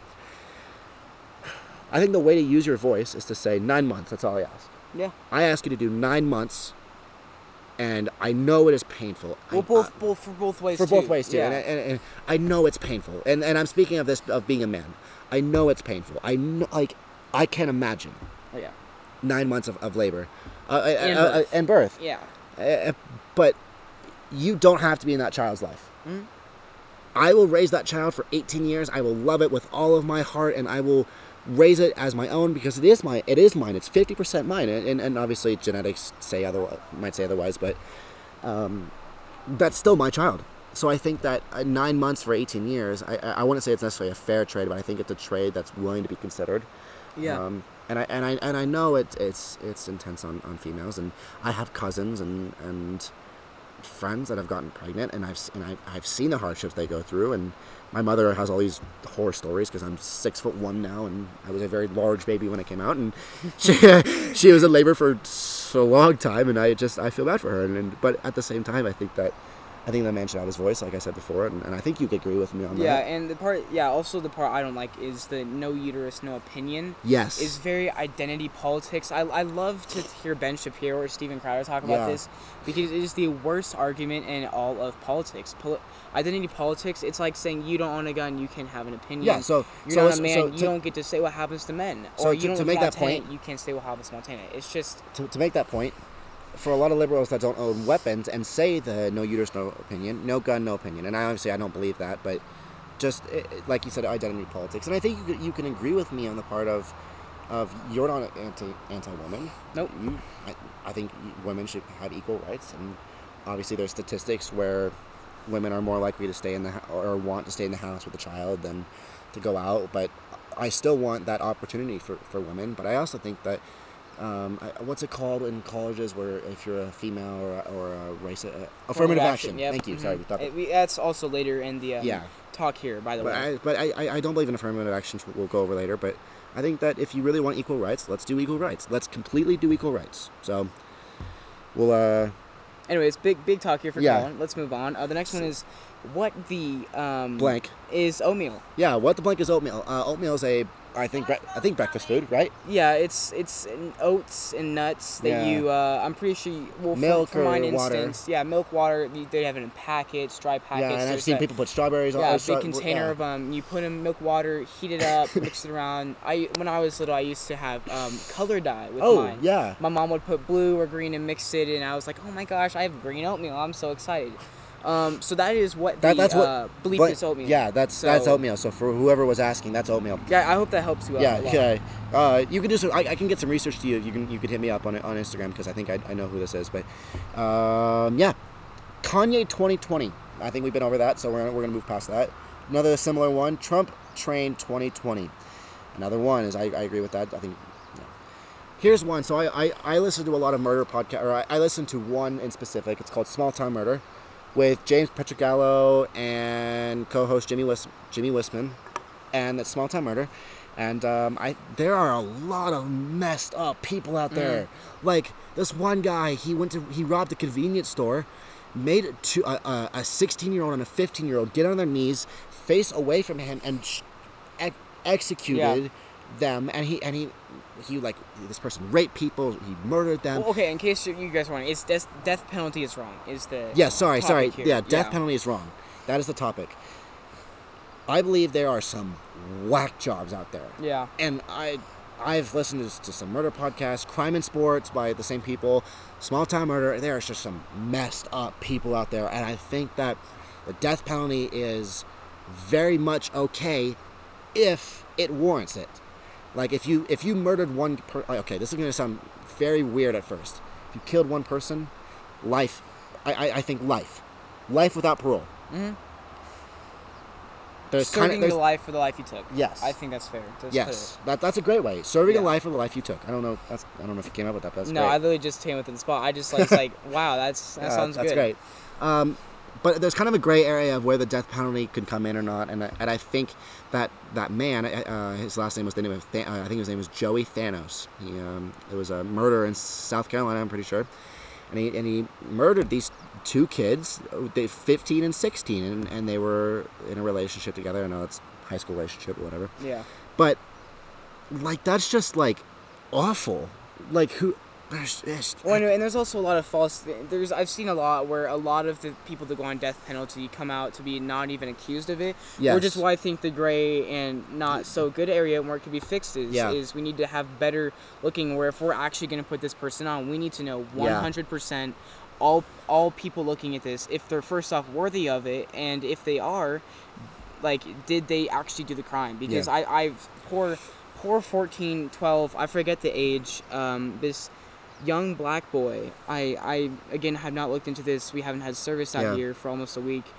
Speaker 1: I think the way to use your voice is to say 9 months. That's all I ask.
Speaker 2: Yeah.
Speaker 1: I ask you to do 9 months, and I know it is painful.
Speaker 2: Well, for both ways.
Speaker 1: For both ways too. Yeah. And I know it's painful. And I'm speaking of being a man. I know it's painful. I know, I can't imagine.
Speaker 2: Oh, yeah.
Speaker 1: 9 months of labor, and birth.
Speaker 2: Yeah.
Speaker 1: But you don't have to be in that child's life. Mm-hmm. I will raise that child for 18 years. I will love it with all of my heart, and I will raise it as my own because it is mine. It's 50% mine, and obviously genetics might say otherwise, but that's still my child. So I think that 9 months for 18 years, I wouldn't say it's necessarily a fair trade, but I think it's a trade that's willing to be considered.
Speaker 2: Yeah.
Speaker 1: And I know it's intense on females, and I have cousins and friends that have gotten pregnant, and I've seen the hardships they go through, and my mother has all these horror stories because I'm 6'1" now, and I was a very large baby when I came out, and she was in labor for so long time, and I feel bad for her, but at the same time I think that man should have his voice, like I said before, and I think you could agree with me on that.
Speaker 2: Yeah, and also the part I don't like is the no uterus, no opinion.
Speaker 1: Yes.
Speaker 2: Is very identity politics. I love to hear Ben Shapiro or Steven Crowder talk about this because it is the worst argument in all of politics. Identity politics, it's like saying you don't own a gun, you can have an opinion.
Speaker 1: Yeah, so...
Speaker 2: You're not a man, you don't get to say what happens to men.
Speaker 1: So
Speaker 2: or you don't
Speaker 1: to make that point...
Speaker 2: You can't say what happens to Montana. It's just...
Speaker 1: To make that point... For a lot of liberals that don't own weapons and say the no uterus, no opinion, no gun, no opinion, and I don't believe that, but just like you said, identity politics, and I think you can agree with me on the part of you're not anti-woman.
Speaker 2: Nope.
Speaker 1: I think women should have equal rights, and obviously there's statistics where women are more likely to stay in or want to stay in the house with a child than to go out, but I still want that opportunity for women, but I also think that what's it called in colleges where if you're a female or a race, affirmative action.
Speaker 2: Yep.
Speaker 1: Thank you. Sorry.
Speaker 2: That's also later in the talk here, by the way.
Speaker 1: But I don't believe in affirmative action. We'll go over later. But I think that if you really want equal rights, let's do equal rights. Let's completely do equal rights. So we'll.
Speaker 2: Anyways, big talk here for Colin. Let's move on. The next one is what the
Speaker 1: blank
Speaker 2: is oatmeal.
Speaker 1: Yeah, what the blank is oatmeal. Oatmeal is I think breakfast food, right?
Speaker 2: Yeah, it's oats and nuts that you. I'm pretty sure.
Speaker 1: Milk
Speaker 2: for mine
Speaker 1: or water.
Speaker 2: instance, yeah, milk, water. They have it in packets, dry packets.
Speaker 1: Yeah, and I've seen people put strawberries on.
Speaker 2: Yeah, a big container of You put in milk, water, heat it up, mix it around. When I was little, I used to have color dye with mine.
Speaker 1: Yeah.
Speaker 2: My mom would put blue or green and mix it, and I was like, oh my gosh, I have green oatmeal. I'm so excited. So that is what
Speaker 1: that's what
Speaker 2: belief is oatmeal.
Speaker 1: Yeah, that's oatmeal. So for whoever was asking, that's oatmeal.
Speaker 2: Yeah, I hope that helps you out.
Speaker 1: Yeah, okay. You can do some. I can get some research to you. You could hit me up on Instagram because I think I know who this is. But yeah, Kanye 2020. I think we've been over that, so we're gonna move past that. Another similar one, Trump Train 2020. Another one is I agree with that. I think. Here's one. So I listen to a lot of murder podcasts, or I listen to one in specific. It's called Small Town Murder, with James Petrogallo and co-host Jimmy Wisman, and that's Small Town Murder. And there are a lot of messed up people out there. Like this one guy, he robbed a convenience store, made it to a 16-year-old and a 15-year-old get on their knees, face away from him, and executed them. And he like this person raped people. He murdered them.
Speaker 2: Well, okay, in case you guys are wondering, it's death penalty is wrong. Is the
Speaker 1: sorry.
Speaker 2: Here.
Speaker 1: Yeah, death penalty is wrong. That is the topic. I believe there are some whack jobs out there.
Speaker 2: Yeah.
Speaker 1: And I've listened to some murder podcasts, Crime and Sports by the same people, Small Town Murder. There are just some messed up people out there, and I think that the death penalty is very much okay if it warrants it. Like if you murdered one okay, this is going to sound very weird at first. If you killed one person, life. I think life without parole.
Speaker 2: Mm-hmm. Serving the life for the life you took.
Speaker 1: Yes,
Speaker 2: I think that's fair.
Speaker 1: Yes, that's a great way. Serving a life for the life you took. I don't know if you came up with that. But that's
Speaker 2: no,
Speaker 1: great.
Speaker 2: I literally just came with the spot. I just like wow, that sounds good.
Speaker 1: That's great. But there's kind of a gray area of where the death penalty could come in or not, and I think that man, his last name was I think his name was Joey Thanos. It was a murder in South Carolina, I'm pretty sure, and he murdered these two kids, 15 and 16, and they were in a relationship together. I know it's a high school relationship or whatever.
Speaker 2: Yeah.
Speaker 1: But like that's just like awful. Like who?
Speaker 2: Well, and there's also a lot of false. I've seen a lot where a lot of the people that go on death penalty come out to be not even accused of it.
Speaker 1: Yes.
Speaker 2: Which is why I think the gray and not so good area where it could be fixed is we need to have better looking. Where if we're actually going to put this person on, we need to know 100% all people looking at this, if they're first off worthy of it, and if they are, like, did they actually do the crime? Because I've poor 14, 12, I forget the age. This young black boy, I again have not looked into this. We haven't had service out here for almost a week.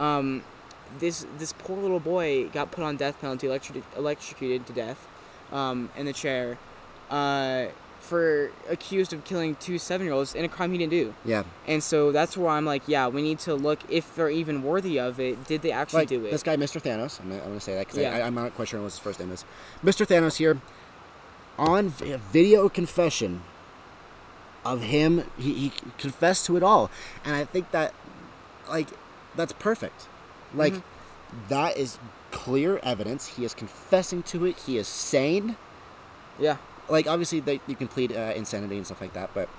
Speaker 2: This poor little boy got put on death penalty, electrocuted to death, in the chair, for accused of killing two 7-year-olds in a crime he didn't do. Yeah. And so that's where I'm like, we need to look if they're even worthy of it. Did they actually do it?
Speaker 1: This guy, Mr. Thanos, I'm going to say that because I'm not quite sure what his first name is. Mr. Thanos here, on video confession of him, he confessed to it all. And I think that, like, that's perfect. Like, that is clear evidence. He is confessing to it. He is sane. Yeah. Like, obviously, you can plead insanity and stuff like that, but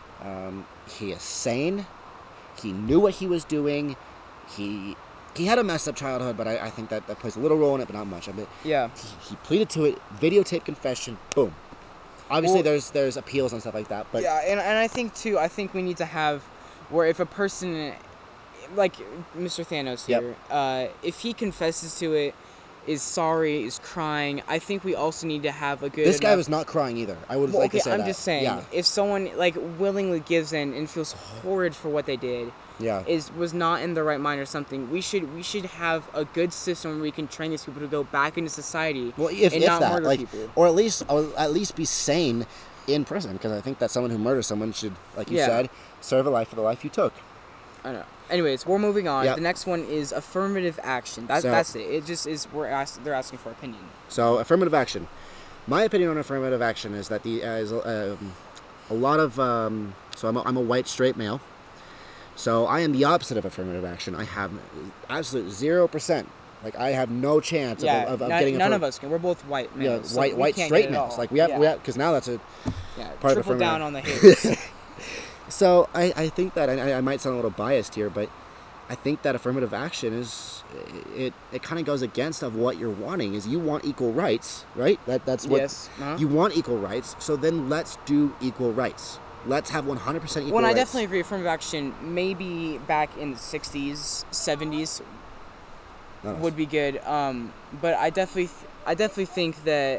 Speaker 1: he is sane. He knew what he was doing. He had a messed up childhood, but I think that plays a little role in it, but not much of it. Yeah. He pleaded to it, videotape confession, boom. Obviously, there's appeals and stuff like that, but...
Speaker 2: Yeah, and I think, too, we need to have where if a person, like Mr. Thanos here, if he confesses to it, is sorry, is crying, I think we also need to have a good...
Speaker 1: This guy was not crying either. I would like to say that.
Speaker 2: I'm just saying, if someone, like, willingly gives in and feels horrid for what they did, was not in the right mind or something, we should have a good system where we can train these people to go back into society and not murder people.
Speaker 1: Or at least be sane in prison, because I think that someone who murders someone should, like you
Speaker 2: Yeah.
Speaker 1: said, serve a life for the life you took.
Speaker 2: I don't know. Anyways, we're moving on.
Speaker 1: Yep.
Speaker 2: The next one is affirmative action.
Speaker 1: So-
Speaker 2: That's it. It just is. They're asking for opinion.
Speaker 1: So affirmative action. My opinion on affirmative action is that a lot of so I'm a white straight male. So I am the opposite of affirmative action. I have absolute 0%. Like I have no chance of getting
Speaker 2: none of us can. We're both white
Speaker 1: Yeah,
Speaker 2: males. so
Speaker 1: white
Speaker 2: we can't
Speaker 1: straight
Speaker 2: get it
Speaker 1: males.
Speaker 2: all.
Speaker 1: Like we have because now that's a
Speaker 2: yeah.
Speaker 1: part of
Speaker 2: Triple down
Speaker 1: affirmative-
Speaker 2: on the haters.
Speaker 1: So I think that I might sound a little biased here, but I think that affirmative action is it kind of goes against of what you're wanting. Is you want equal rights, right? That's what
Speaker 2: Yes. Uh-huh.
Speaker 1: you want, equal rights. So then let's do equal rights. Let's have 100% equal
Speaker 2: Well,
Speaker 1: rights.
Speaker 2: I definitely agree. Affirmative action, maybe back in the 60s, 70s,
Speaker 1: No, no.
Speaker 2: would be good. But I definitely think that,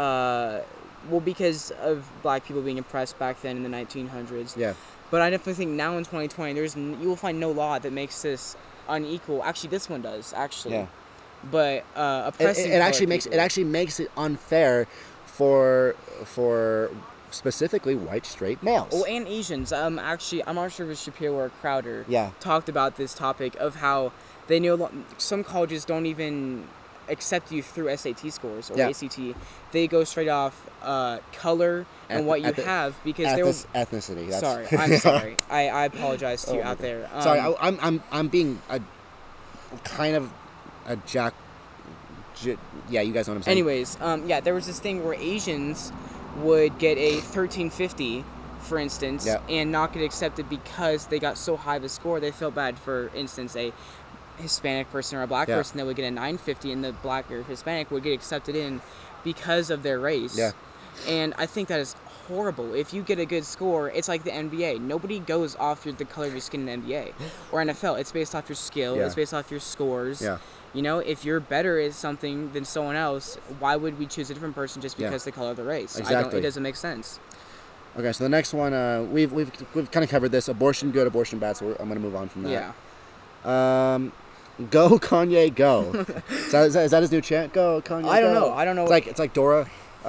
Speaker 2: because of black people being oppressed back then in the 1900s.
Speaker 1: Yeah.
Speaker 2: But I definitely think now in 2020, you will find no law that makes this unequal. Actually, this one does. Actually.
Speaker 1: Yeah.
Speaker 2: But oppressing.
Speaker 1: It actually
Speaker 2: colored
Speaker 1: makes
Speaker 2: people.
Speaker 1: it unfair for specifically white straight males.
Speaker 2: Oh, and Asians. Actually, I'm not sure if it's Shapiro or Crowder.
Speaker 1: Yeah.
Speaker 2: Talked about this topic of how they some colleges don't even accept you through SAT scores or
Speaker 1: Yeah.
Speaker 2: ACT. They go straight off color and what you have because they were.
Speaker 1: Ethnicity. That's
Speaker 2: Sorry, I'm sorry. I apologize to you
Speaker 1: Oh my
Speaker 2: out
Speaker 1: God.
Speaker 2: there.
Speaker 1: Sorry, I'm being a kind of a jack. Yeah, you guys know what I'm saying.
Speaker 2: Anyways, there was this thing where Asians would get a 1350, for instance,
Speaker 1: Yeah.
Speaker 2: and not get accepted because they got so high of a score. They felt bad, for instance, a Hispanic person or a black
Speaker 1: Yeah.
Speaker 2: person that would get a 950, and the black or Hispanic would get accepted in because of their race.
Speaker 1: Yeah.
Speaker 2: And I think that is horrible. If you get a good score, it's like the NBA. Nobody goes off the color of your skin in the NBA or NFL. It's based off your skill.
Speaker 1: Yeah.
Speaker 2: It's based off your scores.
Speaker 1: Yeah.
Speaker 2: You know, if you're better at something than someone else, why would we choose a different person just because the color of the race?
Speaker 1: Exactly.
Speaker 2: It doesn't make sense.
Speaker 1: Okay, so the next one, we've kind of covered this. Abortion good, abortion bad. So I'm gonna move on from that.
Speaker 2: Yeah.
Speaker 1: Go Kanye, go. is that his new chant? Go Kanye.
Speaker 2: I don't
Speaker 1: go.
Speaker 2: know. I don't know.
Speaker 1: It's like Dora.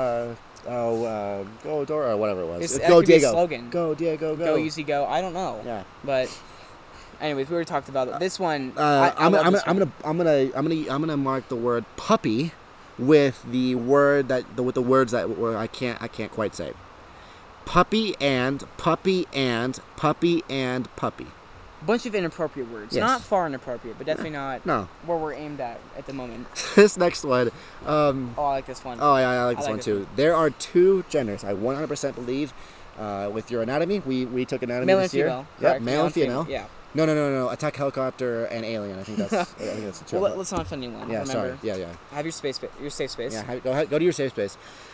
Speaker 1: Go Dora, or whatever it was.
Speaker 2: That
Speaker 1: Go
Speaker 2: could be a
Speaker 1: Diego.
Speaker 2: slogan.
Speaker 1: Go Diego. Go.
Speaker 2: Go easy, go. I don't know.
Speaker 1: Yeah.
Speaker 2: But, anyways, we already talked about it. This one.
Speaker 1: I'm gonna mark the word puppy with the words that I can't quite say. Puppy and puppy and puppy and puppy.
Speaker 2: Bunch of inappropriate words.
Speaker 1: Yes.
Speaker 2: Not far inappropriate, but definitely not
Speaker 1: No.
Speaker 2: where we're aimed at the moment.
Speaker 1: This next one.
Speaker 2: Oh, I like this one.
Speaker 1: Oh, yeah, I like this
Speaker 2: I like
Speaker 1: one
Speaker 2: this
Speaker 1: too.
Speaker 2: one.
Speaker 1: There are two genders. I 100% believe. With your anatomy, we took anatomy
Speaker 2: Male and
Speaker 1: this year.
Speaker 2: female.
Speaker 1: Yeah,
Speaker 2: Correct.
Speaker 1: male and female.
Speaker 2: Yeah.
Speaker 1: No. Attack helicopter and alien. I think that's the two.
Speaker 2: Well, let's not offend anyone.
Speaker 1: yeah,
Speaker 2: Remember,
Speaker 1: sorry. Yeah.
Speaker 2: have your safe space.
Speaker 1: Yeah, go ahead. Go to your safe space.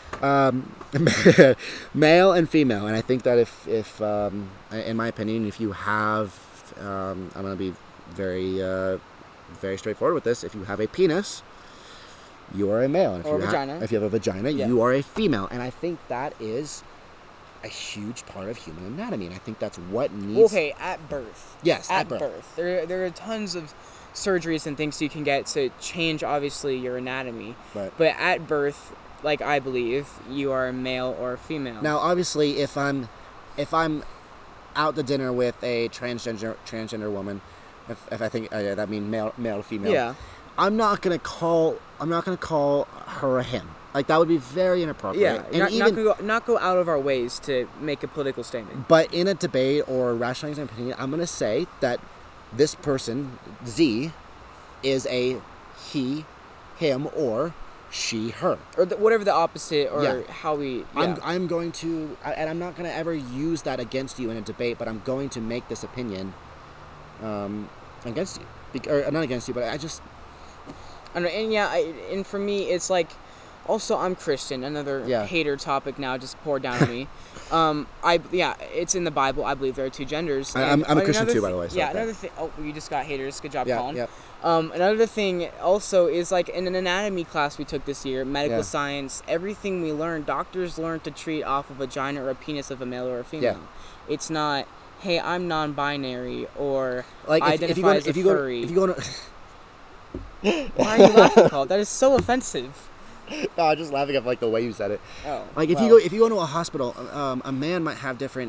Speaker 1: Male and female, and I think that if in my opinion, if you have, I'm gonna be very straightforward with this. If you have a penis, you are a male. And if
Speaker 2: Or a
Speaker 1: you
Speaker 2: vagina.
Speaker 1: If you have a vagina,
Speaker 2: Yeah.
Speaker 1: you are a female, and I think that is a huge part of human anatomy, and I think that's what needs.
Speaker 2: Okay, at birth.
Speaker 1: Yes,
Speaker 2: At birth. There are tons of surgeries and things you can get to change, obviously, your anatomy.
Speaker 1: Right.
Speaker 2: But at birth, like I believe, you are a male or a female.
Speaker 1: Now, obviously, if I'm out to dinner with a transgender woman, if I think that means male to female,
Speaker 2: Yeah.
Speaker 1: I'm not gonna call her a him. Like that would be very inappropriate.
Speaker 2: Yeah,
Speaker 1: And
Speaker 2: not go out of our ways to make a political statement.
Speaker 1: but in a debate or rationalizing an opinion, I'm gonna say that this person Z is a he, him, or she, her.
Speaker 2: Or whatever the opposite, or
Speaker 1: Yeah.
Speaker 2: how we... Yeah.
Speaker 1: I'm going to, and I'm not going to ever use that against you in a debate, but I'm going to make this opinion against you. Or not against you, but I just...
Speaker 2: I don't know, and yeah, and for me, it's like... Also, I'm Christian. Another
Speaker 1: Yeah.
Speaker 2: hater topic now just poured down on me. It's in the Bible. I believe there are two genders.
Speaker 1: I'm a
Speaker 2: And
Speaker 1: Christian
Speaker 2: another
Speaker 1: too, by the way, so
Speaker 2: Yeah,
Speaker 1: okay.
Speaker 2: another thing... Oh, you just got haters. Good job,
Speaker 1: Yeah,
Speaker 2: Colin.
Speaker 1: yeah.
Speaker 2: Another thing also is like in an anatomy class we took this year, medical
Speaker 1: Yeah.
Speaker 2: science, everything we learned, doctors learn to treat off of a vagina or a penis of a male or a female.
Speaker 1: Yeah.
Speaker 2: It's not, hey, I'm non-binary or
Speaker 1: Like
Speaker 2: identify as a furry.
Speaker 1: if you go to
Speaker 2: Why are you laughing, Paul? That is so offensive.
Speaker 1: No, I'm just laughing at like the way you said it.
Speaker 2: Oh,
Speaker 1: Like if
Speaker 2: well.
Speaker 1: you go to a hospital, a man might have different.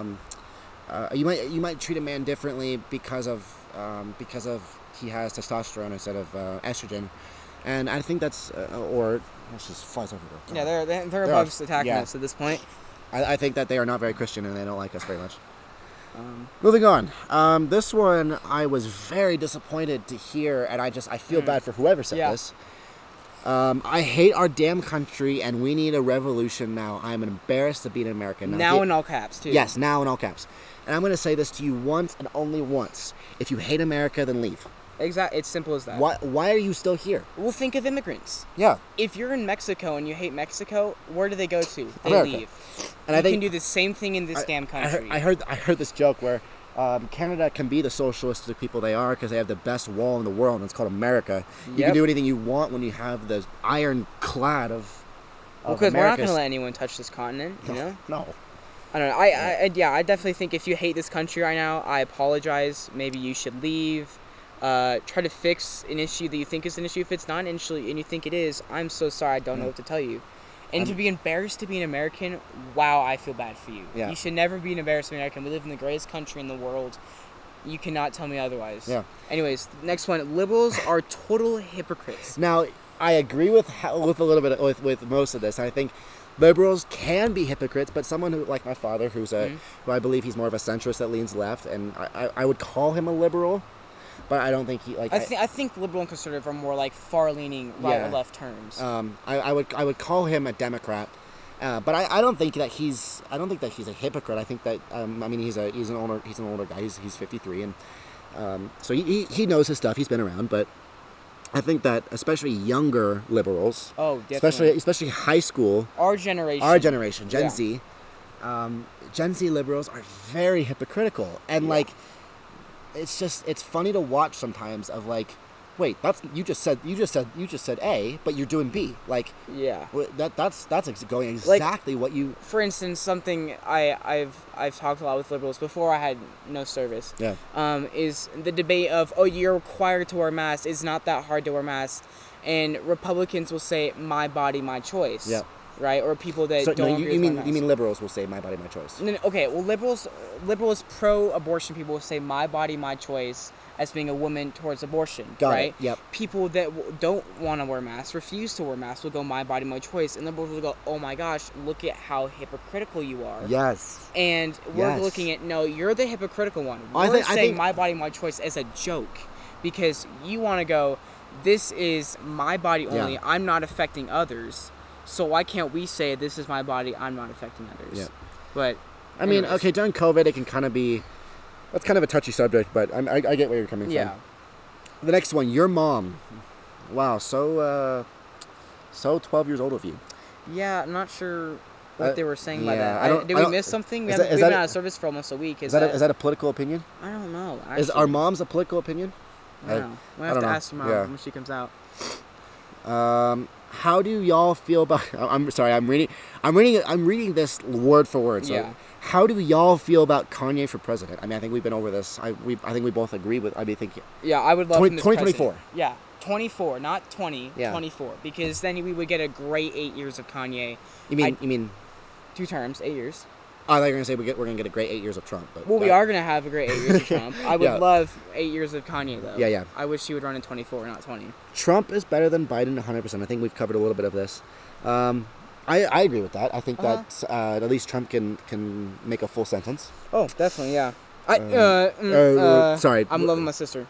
Speaker 1: You might treat a man differently because of he has testosterone instead of estrogen, and I think that's or let's just flies over there.
Speaker 2: Yeah, they're above attacking us at this point.
Speaker 1: I think that they are not very Christian and they don't like us very much. Moving on. This one I was very disappointed to hear, and I feel bad for whoever said this. I hate our damn country, and we need a revolution now. I'm embarrassed to be an American.
Speaker 2: Now in all caps, too.
Speaker 1: Yes, now in all caps. And I'm going to say this to you once and only once. If you hate America, then leave.
Speaker 2: Exactly. It's simple as that.
Speaker 1: Why are you still here?
Speaker 2: Well, think of immigrants.
Speaker 1: Yeah.
Speaker 2: If you're in Mexico and you hate Mexico, where do they go to? They
Speaker 1: America.
Speaker 2: leave.
Speaker 1: And
Speaker 2: you
Speaker 1: I think
Speaker 2: can do the same thing in this damn country.
Speaker 1: I heard this joke where Canada can be the socialistic people they are because they have the best wall in the world, and it's called America. You can do anything you want when you have the ironclad of
Speaker 2: because we're not going to let anyone touch this continent, you know?
Speaker 1: No.
Speaker 2: I don't know. I definitely think if you hate this country right now, I apologize. Maybe you should leave. Try to fix an issue that you think is an issue. If it's not an issue and you think it is, I'm so sorry. I don't know what to tell you. And to be embarrassed to be an American, wow, I feel bad for you.
Speaker 1: Yeah.
Speaker 2: You should never be an embarrassed American. We live in the greatest country in the world. You cannot tell me otherwise.
Speaker 1: Yeah.
Speaker 2: Anyways, next one. Liberals are total hypocrites.
Speaker 1: Now, I agree with a little bit with most of this. I think liberals can be hypocrites, but someone who, like my father, who I believe he's more of a centrist that leans left, and I would call him a liberal, but I don't think he like.
Speaker 2: I think liberal and conservative are more like far-leaning right or left terms.
Speaker 1: I would call him a Democrat, but I don't think that he's a hypocrite. I think that he's an older guy. He's 53, and so he knows his stuff. He's been around, but I think that especially younger liberals, especially high school,
Speaker 2: our generation,
Speaker 1: Gen Z, Gen Z liberals are very hypocritical, and it's funny to watch sometimes. Of like, wait, you just said A, but you're doing B. Like,
Speaker 2: yeah,
Speaker 1: that's going exactly what you.
Speaker 2: For instance, something I've talked a lot with liberals before I had no service.
Speaker 1: Yeah.
Speaker 2: Is the debate of you're required to wear masks. It's not that hard to wear masks, and Republicans will say my body, my choice.
Speaker 1: Yeah.
Speaker 2: Right, or people that don't.
Speaker 1: No, you mean liberals will say my body, my choice.
Speaker 2: No, okay, well, liberals pro-abortion people will say my body, my choice as being a woman towards abortion.
Speaker 1: Got
Speaker 2: right?
Speaker 1: it. Yep.
Speaker 2: People that don't want to wear masks, refuse to wear masks, will go my body, my choice, and liberals will go, oh my gosh, look at how hypocritical you are.
Speaker 1: Yes.
Speaker 2: And we're looking at no, you're the hypocritical one.
Speaker 1: I
Speaker 2: We're
Speaker 1: think
Speaker 2: saying my body, my choice as a joke because you want to go. This is my body only.
Speaker 1: Yeah.
Speaker 2: I'm not affecting others. So why can't we say this is my body, I'm not affecting others?
Speaker 1: Yeah.
Speaker 2: But
Speaker 1: I mean, okay, during COVID, it can kind of be, that's kind of a touchy subject, but I get where you're coming from.
Speaker 2: Yeah.
Speaker 1: The next one, your mom. Wow, so 12 years old of you.
Speaker 2: Yeah, I'm not sure what they were saying by that. Did
Speaker 1: I
Speaker 2: we
Speaker 1: don't-
Speaker 2: miss something?
Speaker 1: is
Speaker 2: We've
Speaker 1: that-
Speaker 2: been out of service for almost a week.
Speaker 1: Is that a political opinion?
Speaker 2: I don't know.
Speaker 1: Is our mom's a political opinion?
Speaker 2: I don't know. We'll have to ask your mom when she comes out.
Speaker 1: How do y'all feel about? I'm sorry. I'm reading this word for word. So
Speaker 2: Yeah.
Speaker 1: How do y'all feel about Kanye for president? I mean, I think we've been over this. I think we both agree with. I think.
Speaker 2: Yeah, I would love him as
Speaker 1: 2024.
Speaker 2: president. Yeah, 24, not 20.
Speaker 1: Yeah.
Speaker 2: 24, because then we would get a great 8 years of Kanye.
Speaker 1: You mean?
Speaker 2: 2 terms, 8 years.
Speaker 1: I thought you were gonna say we're gonna get a great 8 years of Trump. But
Speaker 2: Well, we are gonna have a great 8 years of Trump. I would
Speaker 1: Yeah.
Speaker 2: love 8 years of Kanye though.
Speaker 1: Yeah.
Speaker 2: I wish he would run in 24, not 20.
Speaker 1: Trump is better than Biden 100%. I think we've covered a little bit of this. I agree with that. I think that at least Trump can make a full sentence.
Speaker 2: Oh, definitely, yeah.
Speaker 1: Sorry.
Speaker 2: I'm loving my sister.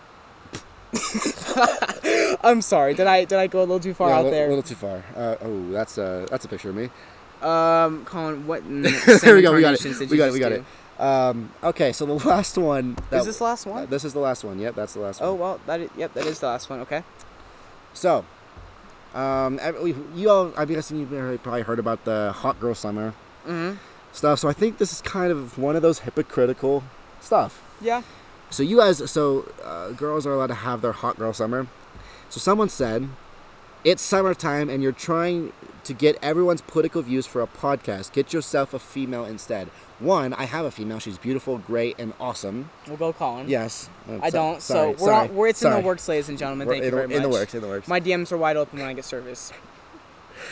Speaker 2: I'm sorry. Did I go a little too far out there?
Speaker 1: A little too far. That's a picture of me.
Speaker 2: Colin, what?
Speaker 1: There we go. We got
Speaker 2: did
Speaker 1: it.
Speaker 2: you
Speaker 1: We got
Speaker 2: just
Speaker 1: it.
Speaker 2: do?
Speaker 1: Okay, so the last one.
Speaker 2: Is this the last one?
Speaker 1: This is the last one. Yep, that's the last one.
Speaker 2: Oh well, that is the last one. Okay.
Speaker 1: So, you all, I'm guessing you've probably heard about the hot girl summer stuff. So I think this is kind of one of those hypocritical stuff.
Speaker 2: Yeah.
Speaker 1: So girls are allowed to have their hot girl summer. So someone said, it's summertime and you're trying to get everyone's political views for a podcast. Get yourself a female instead. One, I have a female. She's beautiful, great, and awesome.
Speaker 2: We'll go Colin.
Speaker 1: Yes.
Speaker 2: I don't.
Speaker 1: Sorry,
Speaker 2: so
Speaker 1: sorry,
Speaker 2: it's in
Speaker 1: sorry.
Speaker 2: the works, ladies and gentlemen. Thank you very much.
Speaker 1: In the works.
Speaker 2: My DMs are wide open when I get service.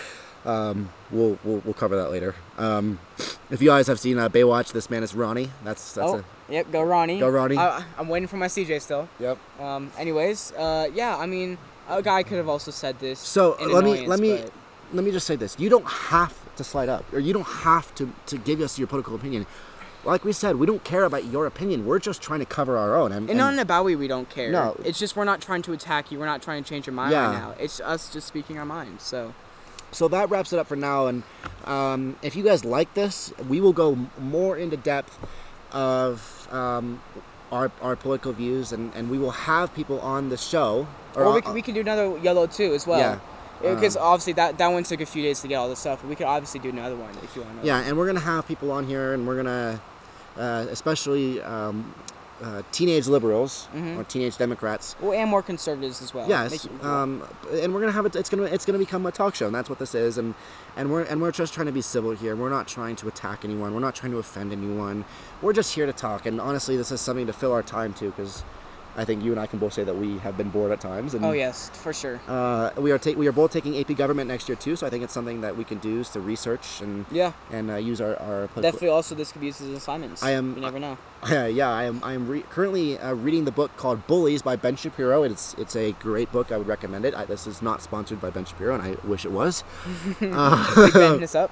Speaker 1: We'll cover that later. If you guys have seen Baywatch, this man is Ronnie. That's
Speaker 2: Yep, go Ronnie.
Speaker 1: Go Ronnie.
Speaker 2: I'm waiting for my CJ still.
Speaker 1: Yep.
Speaker 2: Anyways, yeah, I mean, a guy could have also said this.
Speaker 1: So
Speaker 2: in
Speaker 1: let
Speaker 2: annoyance,
Speaker 1: me just say this: you don't have to slide up, or you don't have to give us your political opinion. Like we said, we don't care about your opinion. We're just trying to cover our own.
Speaker 2: And not in a bad way, we don't care.
Speaker 1: No.
Speaker 2: It's just we're not trying to attack you. We're not trying to change your mind
Speaker 1: Yeah.
Speaker 2: right now. It's us just speaking our minds.
Speaker 1: So that wraps it up for now. And if you guys like this, we will go more into depth of our political views, and we will have people on the show.
Speaker 2: Or we can do another yellow too as well.
Speaker 1: Yeah.
Speaker 2: Because obviously that one took a few days to get all this stuff, but we could obviously do another one if you want to.
Speaker 1: Yeah, and we're gonna have people on here, and we're gonna, especially teenage liberals or teenage Democrats.
Speaker 2: Well, and more conservatives as well.
Speaker 1: Yes, and we're gonna have it. It's gonna become a talk show, and that's what this is. And we're just trying to be civil here. We're not trying to attack anyone. We're not trying to offend anyone. We're just here to talk. And honestly, this is something to fill our time too, because I think you and I can both say that we have been bored at times. And,
Speaker 2: oh yes, for sure.
Speaker 1: We are both taking AP Government next year too, so I think it's something that we can do to research and use our political.
Speaker 2: Definitely. Also, this could be used as assignments. You never know.
Speaker 1: I am currently reading the book called Bullies by Ben Shapiro. It's a great book. I would recommend it. This is not sponsored by Ben Shapiro, and I wish it was.
Speaker 2: Ben hit us up.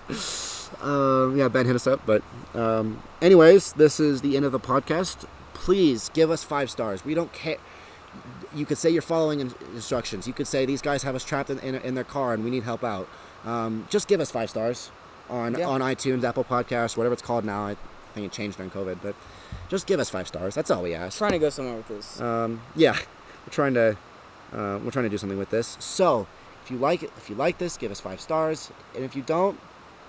Speaker 1: Ben hit us up. But anyways, this is the end of the podcast. Please give us 5 stars. We don't care. You could say you're following instructions. You could say these guys have us trapped in their car and we need help out. Just give us 5 stars on iTunes, Apple Podcasts, whatever it's called now. I think it changed during COVID, but just give us 5 stars. That's all we ask.
Speaker 2: Trying to go somewhere with this.
Speaker 1: We're trying to do something with this. So if you like this, give us 5 stars, and if you don't,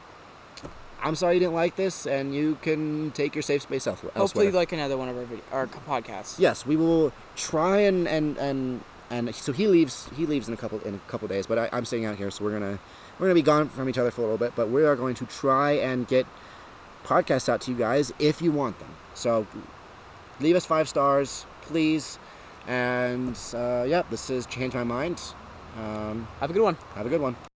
Speaker 1: I'm sorry you didn't like this, and you can take your safe space elsewhere.
Speaker 2: Hopefully, you like another one of our podcasts.
Speaker 1: Yes, we will try and so he leaves in a couple days, but I'm staying out here, so we're gonna be gone from each other for a little bit, but we are going to try and get podcasts out to you guys if you want them. So leave us 5 stars, please, and this is Change My Mind.
Speaker 2: Have a good one.
Speaker 1: Have a good one.